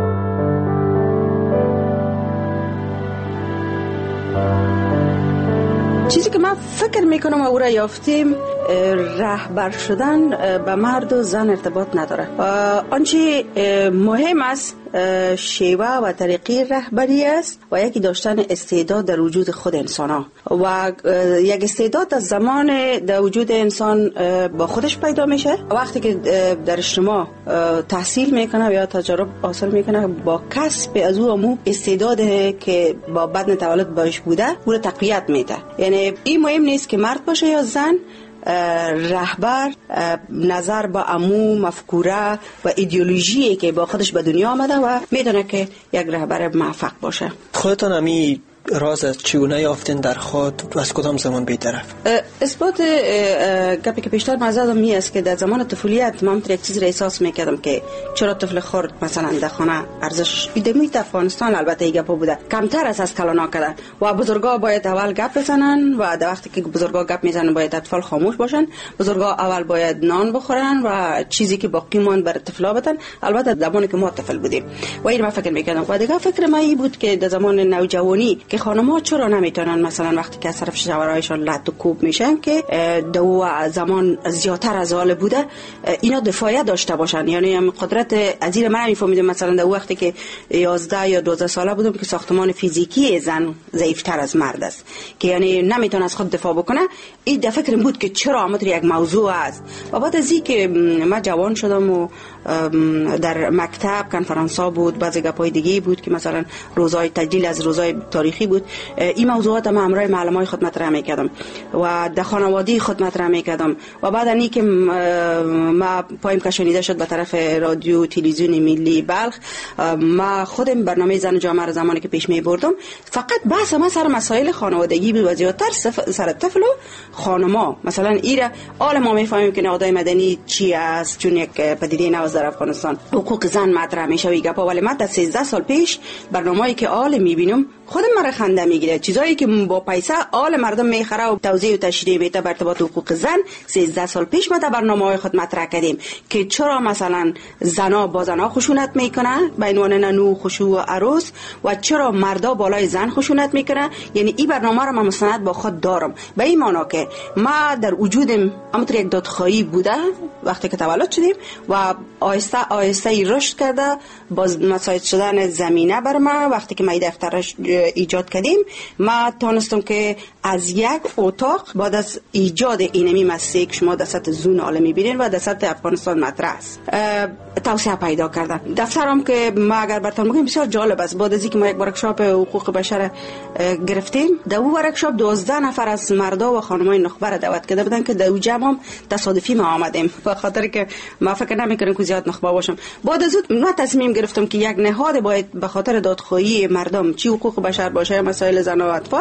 چیزی که من فکر میکنم او را یافتیم، رهبر شدن به مرد و زن ارتباط نداره. آنچه مهم است شیوه و طریقه رهبری است و یکی داشتن استعداد در وجود خود انسان ها و یک استعداد از زمان در وجود انسان با خودش پیدا میشه. وقتی که در اجتماع تحصیل میکنه یا تجارب حاصل میکنه، با کسب از او استعداد که با بدن تولد باش بوده او را تقویت میده. یعنی این مهم نیست که مرد باشه یا زن، رهبر نظر با عموم مفکوره و ایدئولوژی که با خودش به دنیا آمده و میدونه که یک رهبر موفق باشه. خودتان همی راز از چگونه یافتین در خود و از کدام زمان به طرف؟ اثبات گپی که پیشتر مزادم می است که در زمان طفولیت من یک چیز را احساس میکردم که چرا طفل خرد مثلا در خانه ارزش ایدمی افغانستان البته این گپا بوده کمتر از کلانا کده و بزرگا باید اول گپ بزنن و در وقتی که بزرگا گپ میزنن باید اطفال خاموش باشن. بزرگا اول باید نان بخورن و چیزی که باقی ماند برای طفلا بدن. البته زمانی که ما طفل بودیم و این ما فکر میکردم. و دیگه فکر ما این بود که در زمان نوجوانی که خانم‌ها چرا نمیتونن مثلا وقتی که از طرف شوهرایشان لط و کوب میشن که دو زمان زیادتر از حال بوده اینا دفاعیت داشته باشن. یعنی قدرت ازیر من میفهمیدم مثلا در وقتی که 11 یا 12 ساله بودم که ساختمان فیزیکی زن ضعیف‌تر از مرد است که یعنی نمیتونه از خود دفاع بکنه. این در فکرم بود که چرا همونطور یک موضوع است. و بعد از اینکه من جوان شدم و در مکتب کنفرانس‌ها بود بعضی گپای دیگه بود که مثلا روزهای تجلیل از روزهای تاریخی بود این موضوعات ما همراه معلمای خود مطرح می‌کردم و در خانوادگی خود مطرح می‌کردم. و بعد از اینکه ما پایم کشانیده شد به طرف رادیو تلویزیون ملی بلخ ما خودم برنامه زن و جامعه را زمانی که پیش می‌بردم فقط بحث ما سر مسائل خانوادگی بود و زیادتر سر طفل و خانما. مثلا ایره حال ما می‌فهمیم که نهادهای مدنی چی است چون یک پدیده نو در افغانستان حقوق زن مطرح میشه و گپا. ولی من تا 13 سال پیش برنامه‌ای که حال می‌بینم خودم مرا خنده میگیره. چیزایی که با پیسه حال مردم میخره و توضیح و تشریح میده بر ارتباط حقوق زن 13 سال پیش ما در برنامه‌های خود مطرح کردیم که چرا مثلا زنا با زنا خشونت میکنه به عنوان ننو خشوع و عروس و چرا مردا بالای زن خشونت میکنه. یعنی این برنامه را من مستند با خود دارم به این معنا که ما در وجودم همونطور یک دادخواهی بوده وقتی که تولد شدیم و آهسته آهسته رشد کرده باز مساعد شدن زمینه بر ما. وقتی که ما دفتر ایجاد کردیم ما تانستم که از یک اتاق بعد از ایجاد اینمی مسئله که شما در سطح زون عالم میبینین و در سطح افغانستان مطرح است توسعه پیدا کردن. دفترم که ما اگر براتون بگم بسیار جالب است. بعد از اینکه ما یک ورکشاپ حقوق بشر گرفتیم در اون ورکشاپ 12 نفر از مردا و خانمای نخبه را دعوت کرده بودن که در اون جمع هم تصادفی ما آمدیم به خاطر که ما فکر نمی‌کردم که زیاد نخبه باشم. بعد از اون من تصمیم گرفتم که یک نهاد باید به خاطر دادخواهی مردم چی حقوق بشر باشه مسائل زن و اطفال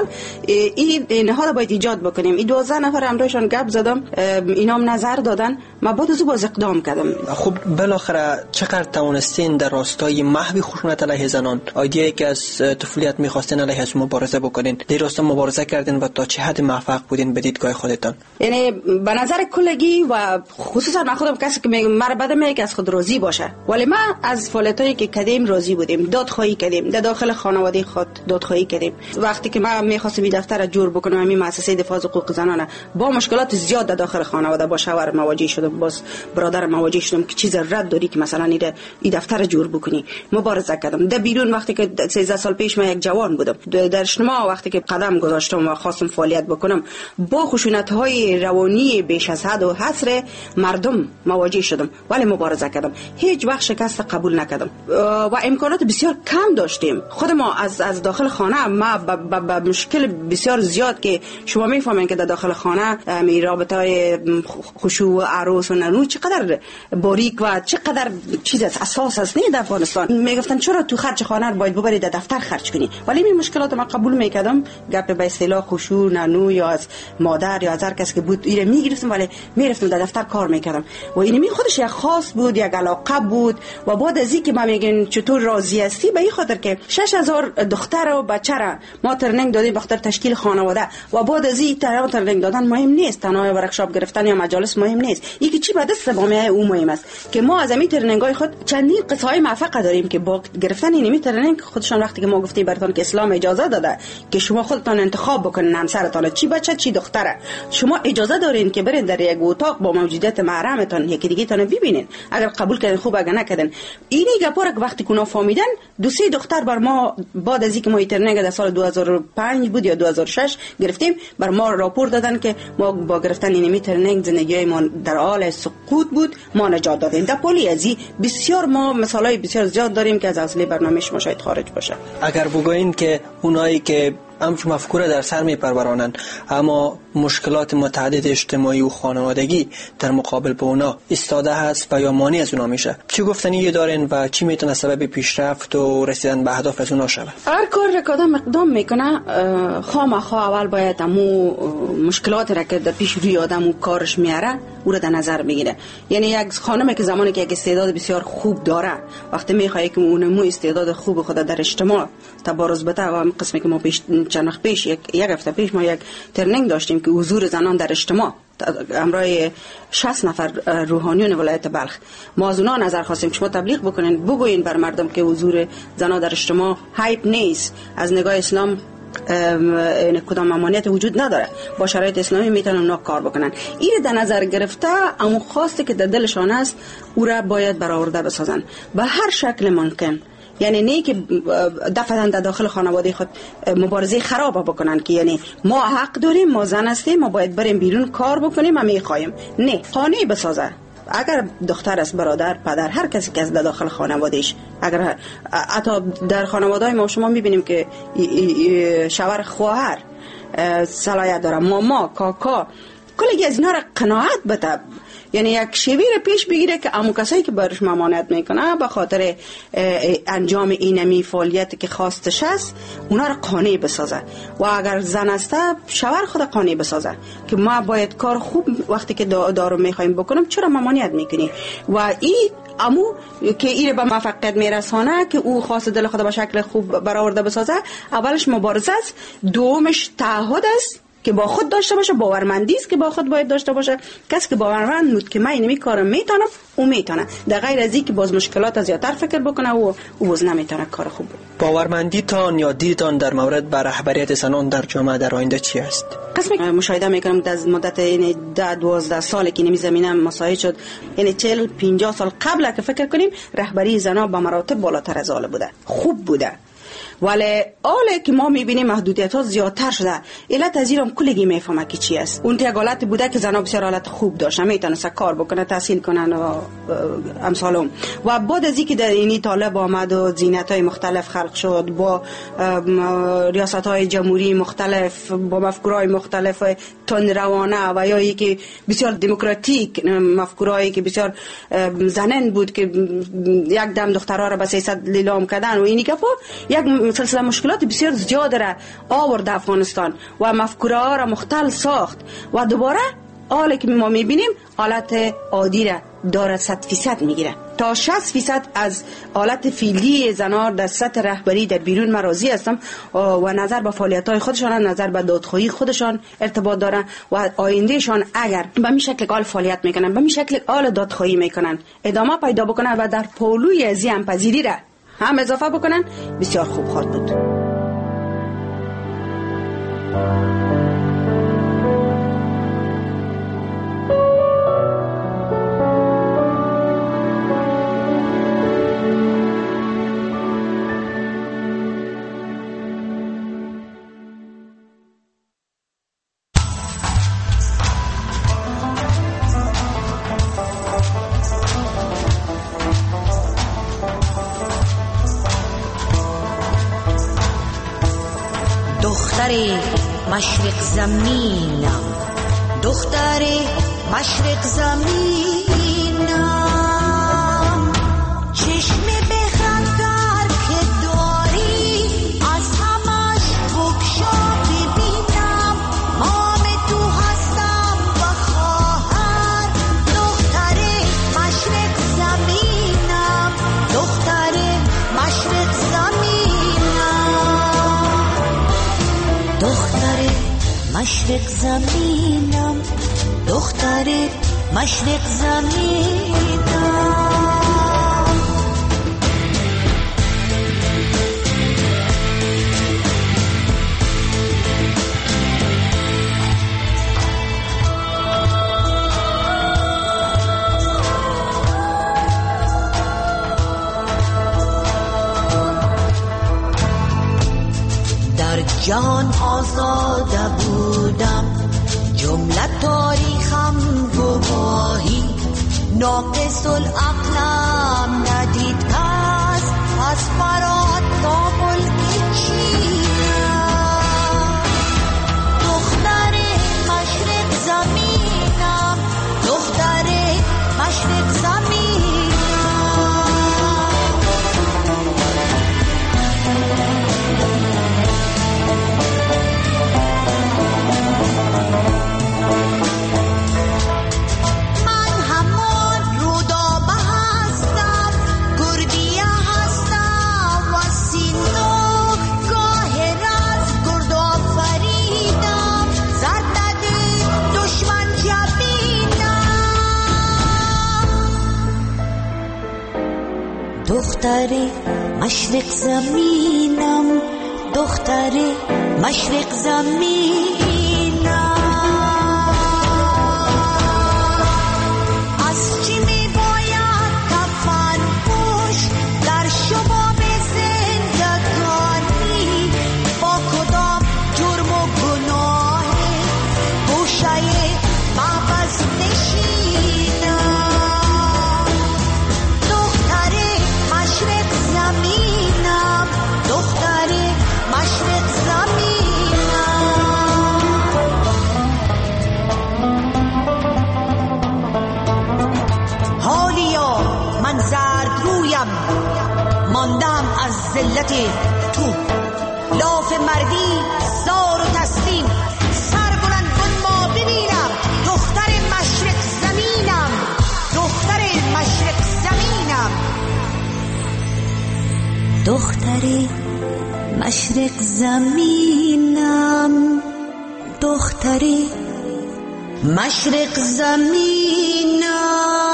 این نهاد باید ایجاد بکنیم. این 12 نفر همراهشان گپ زدم اینام نظر دادن ما بعد از اون باز اقدام کردم. خب بالاخره چقدر توانستین در راستای محو خشونت علیه زنان ایده که از طفولیت می‌خواستین علیهش مبارزه بکنین در راستا مبارزه کردین و تا چه حد موفق بودین به دیدگاه خودتان؟ یعنی به نظر کلگی و خصوصا من خودم کسی که مرا بده میگه از خود راضی باشه ولی ما از فعالیتایی که کردیم راضی بودیم. دادخواهی کردیم در داخل خانواده خود دادخواهی کردیم. وقتی که ما می‌خواستم این دفتر را جور بکنم همین مؤسسه دفاع از حقوق زنانه با مشکلات زیاد در داخل خانواده با شوهر مواجه شدم باز برادر مواجه شدم که چیز رد داری که مثلا این دفتر جور بکنی. مبارزه کردم در بیرون. وقتی که 13 سال پیش من یک جوان بودم در اجتماع وقتی که قدم گذاشتم و خواستم فعالیت بکنم با خشونت‌های روانی بیش از حد و حصر مردم مواجه شدم ولی مبارزه کردم. هیچ وقت شکست قبول نکردم و امکانات بسیار کم داشتیم. خود ما از داخل خانه ما با مشکل بسیار زیاد که شما میفهمین که در داخل خانه می رابطه‌های خشوع و عروس و ننو چقدر باریک و چقدر چیز اساس است. نه در افغانستان میگفتن چرا تو خرج خانه باید ببری در دفتر خرج کنی ولی این مشکلات ما قبول میکردم. گپ به اصطلاح خشوع ننو یا از مادر یا از هر کس که بود ایره میگرفتم ولی میرفتم در دفتر کار میکردم و این می خودش یک خاص بود یک علاقه بود. و بعد از اینکه ما میگن چطور راضی هستی به این خاطر که 6000 دختر و بچه را ما ترنینگ دادیم به خاطر تشکیل خانواده و بعد از این ترنینگ دادن مهم نیست تنها ورکشاپ گرفتن یا مجالس مهم نیست. یکی چی به دست بامیه او مهم است که ما از این ترنینگ های خود چندین قصه های موفق داریم که با گرفتن این ترنینگ خودشان وقتی که ما گفتیم براتون که اسلام اجازه داده که شما خودتان انتخاب بکنین همسرتان چی بچه چی دختره شما اجازه دارین که برین در یک اتاق با موجودیت محرمتان یکی دیگه تان ببینین اگر قبول کردین خوب اگر نکردین. اینی گپا که وقتی کونا فهمیدن 2-3 دختر بر ما بعد از اینکه ما ترنینگ در سال 2005 بود یا 2006 گرفتیم بر ما راپور دادن که ما با گرفتن این ترنینگ زندگی ما در حال سقوط بود ما نجات دادیم. در پلی ازی بسیار ما مثالای بسیار زیاد داریم که از اصل برنامه شما شاید خارج باشه. اگر بگوین که اونایی که همچون مفکوره در سر میپرورانند اما مشکلات متعدد اجتماعی و خانوادگی در مقابل با اونا ایستاده هست و یا مانع از اونا میشه؟ چه گفتنی دارین و چی میتونه سبب پیشرفت و رسیدن به اهداف از اونا شود؟ هر کار که آدم اقدام میکنه خامخا اول باید امو مشکلات را که در پیش روی آدم و کارش میاره او را در نظر بگیره. یعنی یک خانمی که زمانی که یک استعداد بسیار خوب داره، وقتی میخواد که اون استعداد خوب خود در اجتماع تبارز بده، و قسمی که ما چند وقت پیش یک هفته پیش ما یک ترنینگ داشتیم که حضور زنان در اجتماع همراه 60 نفر روحانیون ولایت بلخ، ما از اونا نظر خواستیم که شما تبلیغ بکنین، بگوین بر مردم که حضور زنان در اجتماع هایپ نیست، از نگاه اسلام کدام ممانعت وجود نداره، با شرایط اسلامی میتونن اونا کار بکنن. این در نظر گرفته اما خواسته که در دلشان است او را باید برآورده بسازن به هر شکل ممکن. یعنی نه که دفعاً در داخل خانواده خود مبارزه خراب بکنن که یعنی ما حق داریم، ما زن هستیم، ما باید بریم بیرون کار بکنیم، ما میخوایم. نه، خانه بسازه. اگر دختر است، برادر، پدر، هر کسی که از داخل خانوادهش، اگر حتی در خانواده‌های ما شما میبینیم که شوهر خواهر صلاحیت داره، ماما، کاکا، کلی از اینا را قناعت بده. یعنی یک شیوه پیش بگیره که امو کسایی که برش ممانعت میکنه به خاطر انجام اینمی فعالیت که خواستش است اونا را قانع بسازه. و اگر زن است شوهر خود قانع بسازه که ما باید کار خوب وقتی که دارو میخوایم بکنم چرا ممانعت میکنی. و این امو که ایره به موفقیت میرسانه که او خواست دل خود به شکل خوب برآورده بسازه. اولش مبارزه است، دومش تعهد است که با خود داشته باشه، باورمندی است که با خود باید داشته باشه. کسی که باورمند بود که من اینمی کارم میتونم، او میتونه. در غیر از این که باز مشکلات از زیادتر فکر بکنه او باز نمیتونه کار خوب. باورمندی تان یا دیدتان در مورد بر رهبریت زنان در جامعه در آینده چی است؟ قسمی مشاهده میکنم در مدت یعنی 12 سال که نمی زمینه مساعد شد، یعنی 40-50 سال قبل که فکر کنیم رهبری زنان به مراتب بالاتر از آل بوده، خوب بوده. ولی آله که ما میبینیم محدودیت ها زیادتر شده. علت از اینم کلگی میفهمه که چی است. اون یک حالت بوده که زنها بسیار حالت خوب داشتن، میتونست کار بکنه، تحصیل کنن و امثالهم. و بعد از اینکه در اینی طالب آمد و زینت های مختلف خلق شد، با ریاست های جمهوری مختلف، با مفکورهای مختلف تند روانه و یا که بسیار دموکراتیک، مفکورهایی که بسیار زنن بود که یک دم دخترها را به 300 لیلام کردن و اینی که یک سلسله مشکلات بسیار زیاد را آورد افغانستان و مفکوره ها را مختل ساخت و دوباره حالی که ما میبینیم حالت عادی را داره 100% میگیره. تا 60% از حالت فعلی زنان در سطح رهبری در بیرون مرازی هستم و نظر به فعالیت های خودشان، نظر به دادخواهی خودشان ارتباط دارن و آیندهشان اگر به می شکل حال فعالیت میکنن، به می شکل حال دادخواهی میکنن، ادامه پیدا بکنن و در پولوی از این پذیری را هم اضافه بکنن، بسیار خوب خواهد بود. مشرق زمینم، دختر مشرق زمینم، چشم بخندر که داری از همش بکشا ببینم، مام تو هستم و خواهر، دختر مشرق زمینم، دختر مشرق زمینم، دختر مشرق زمینم، دختر مشرق زمینم. در جهان آزاده بودم، جمله تاریخم گواهی، ناقص العقلم ندید کس، از فرات تا ملک چینم، دختر مشرق دختر مشرق زمینم، دختر مشرق زمینم. از چی می باید کفن پوش در شباب زندگانی، با کدام جرم و گناه گوشه محبس نشینم. دختر مشرق زمینم، دختر مشرق زمینم. حالیا من زرد رویم ماندم از ذلت تو، لاف مردی زار و تسلیم سر بلند کن ما ببینم. دختر مشرق زمینم، دختر مشرق زمینم. دختر مشرق زمینم، دختر مشرق زمینم.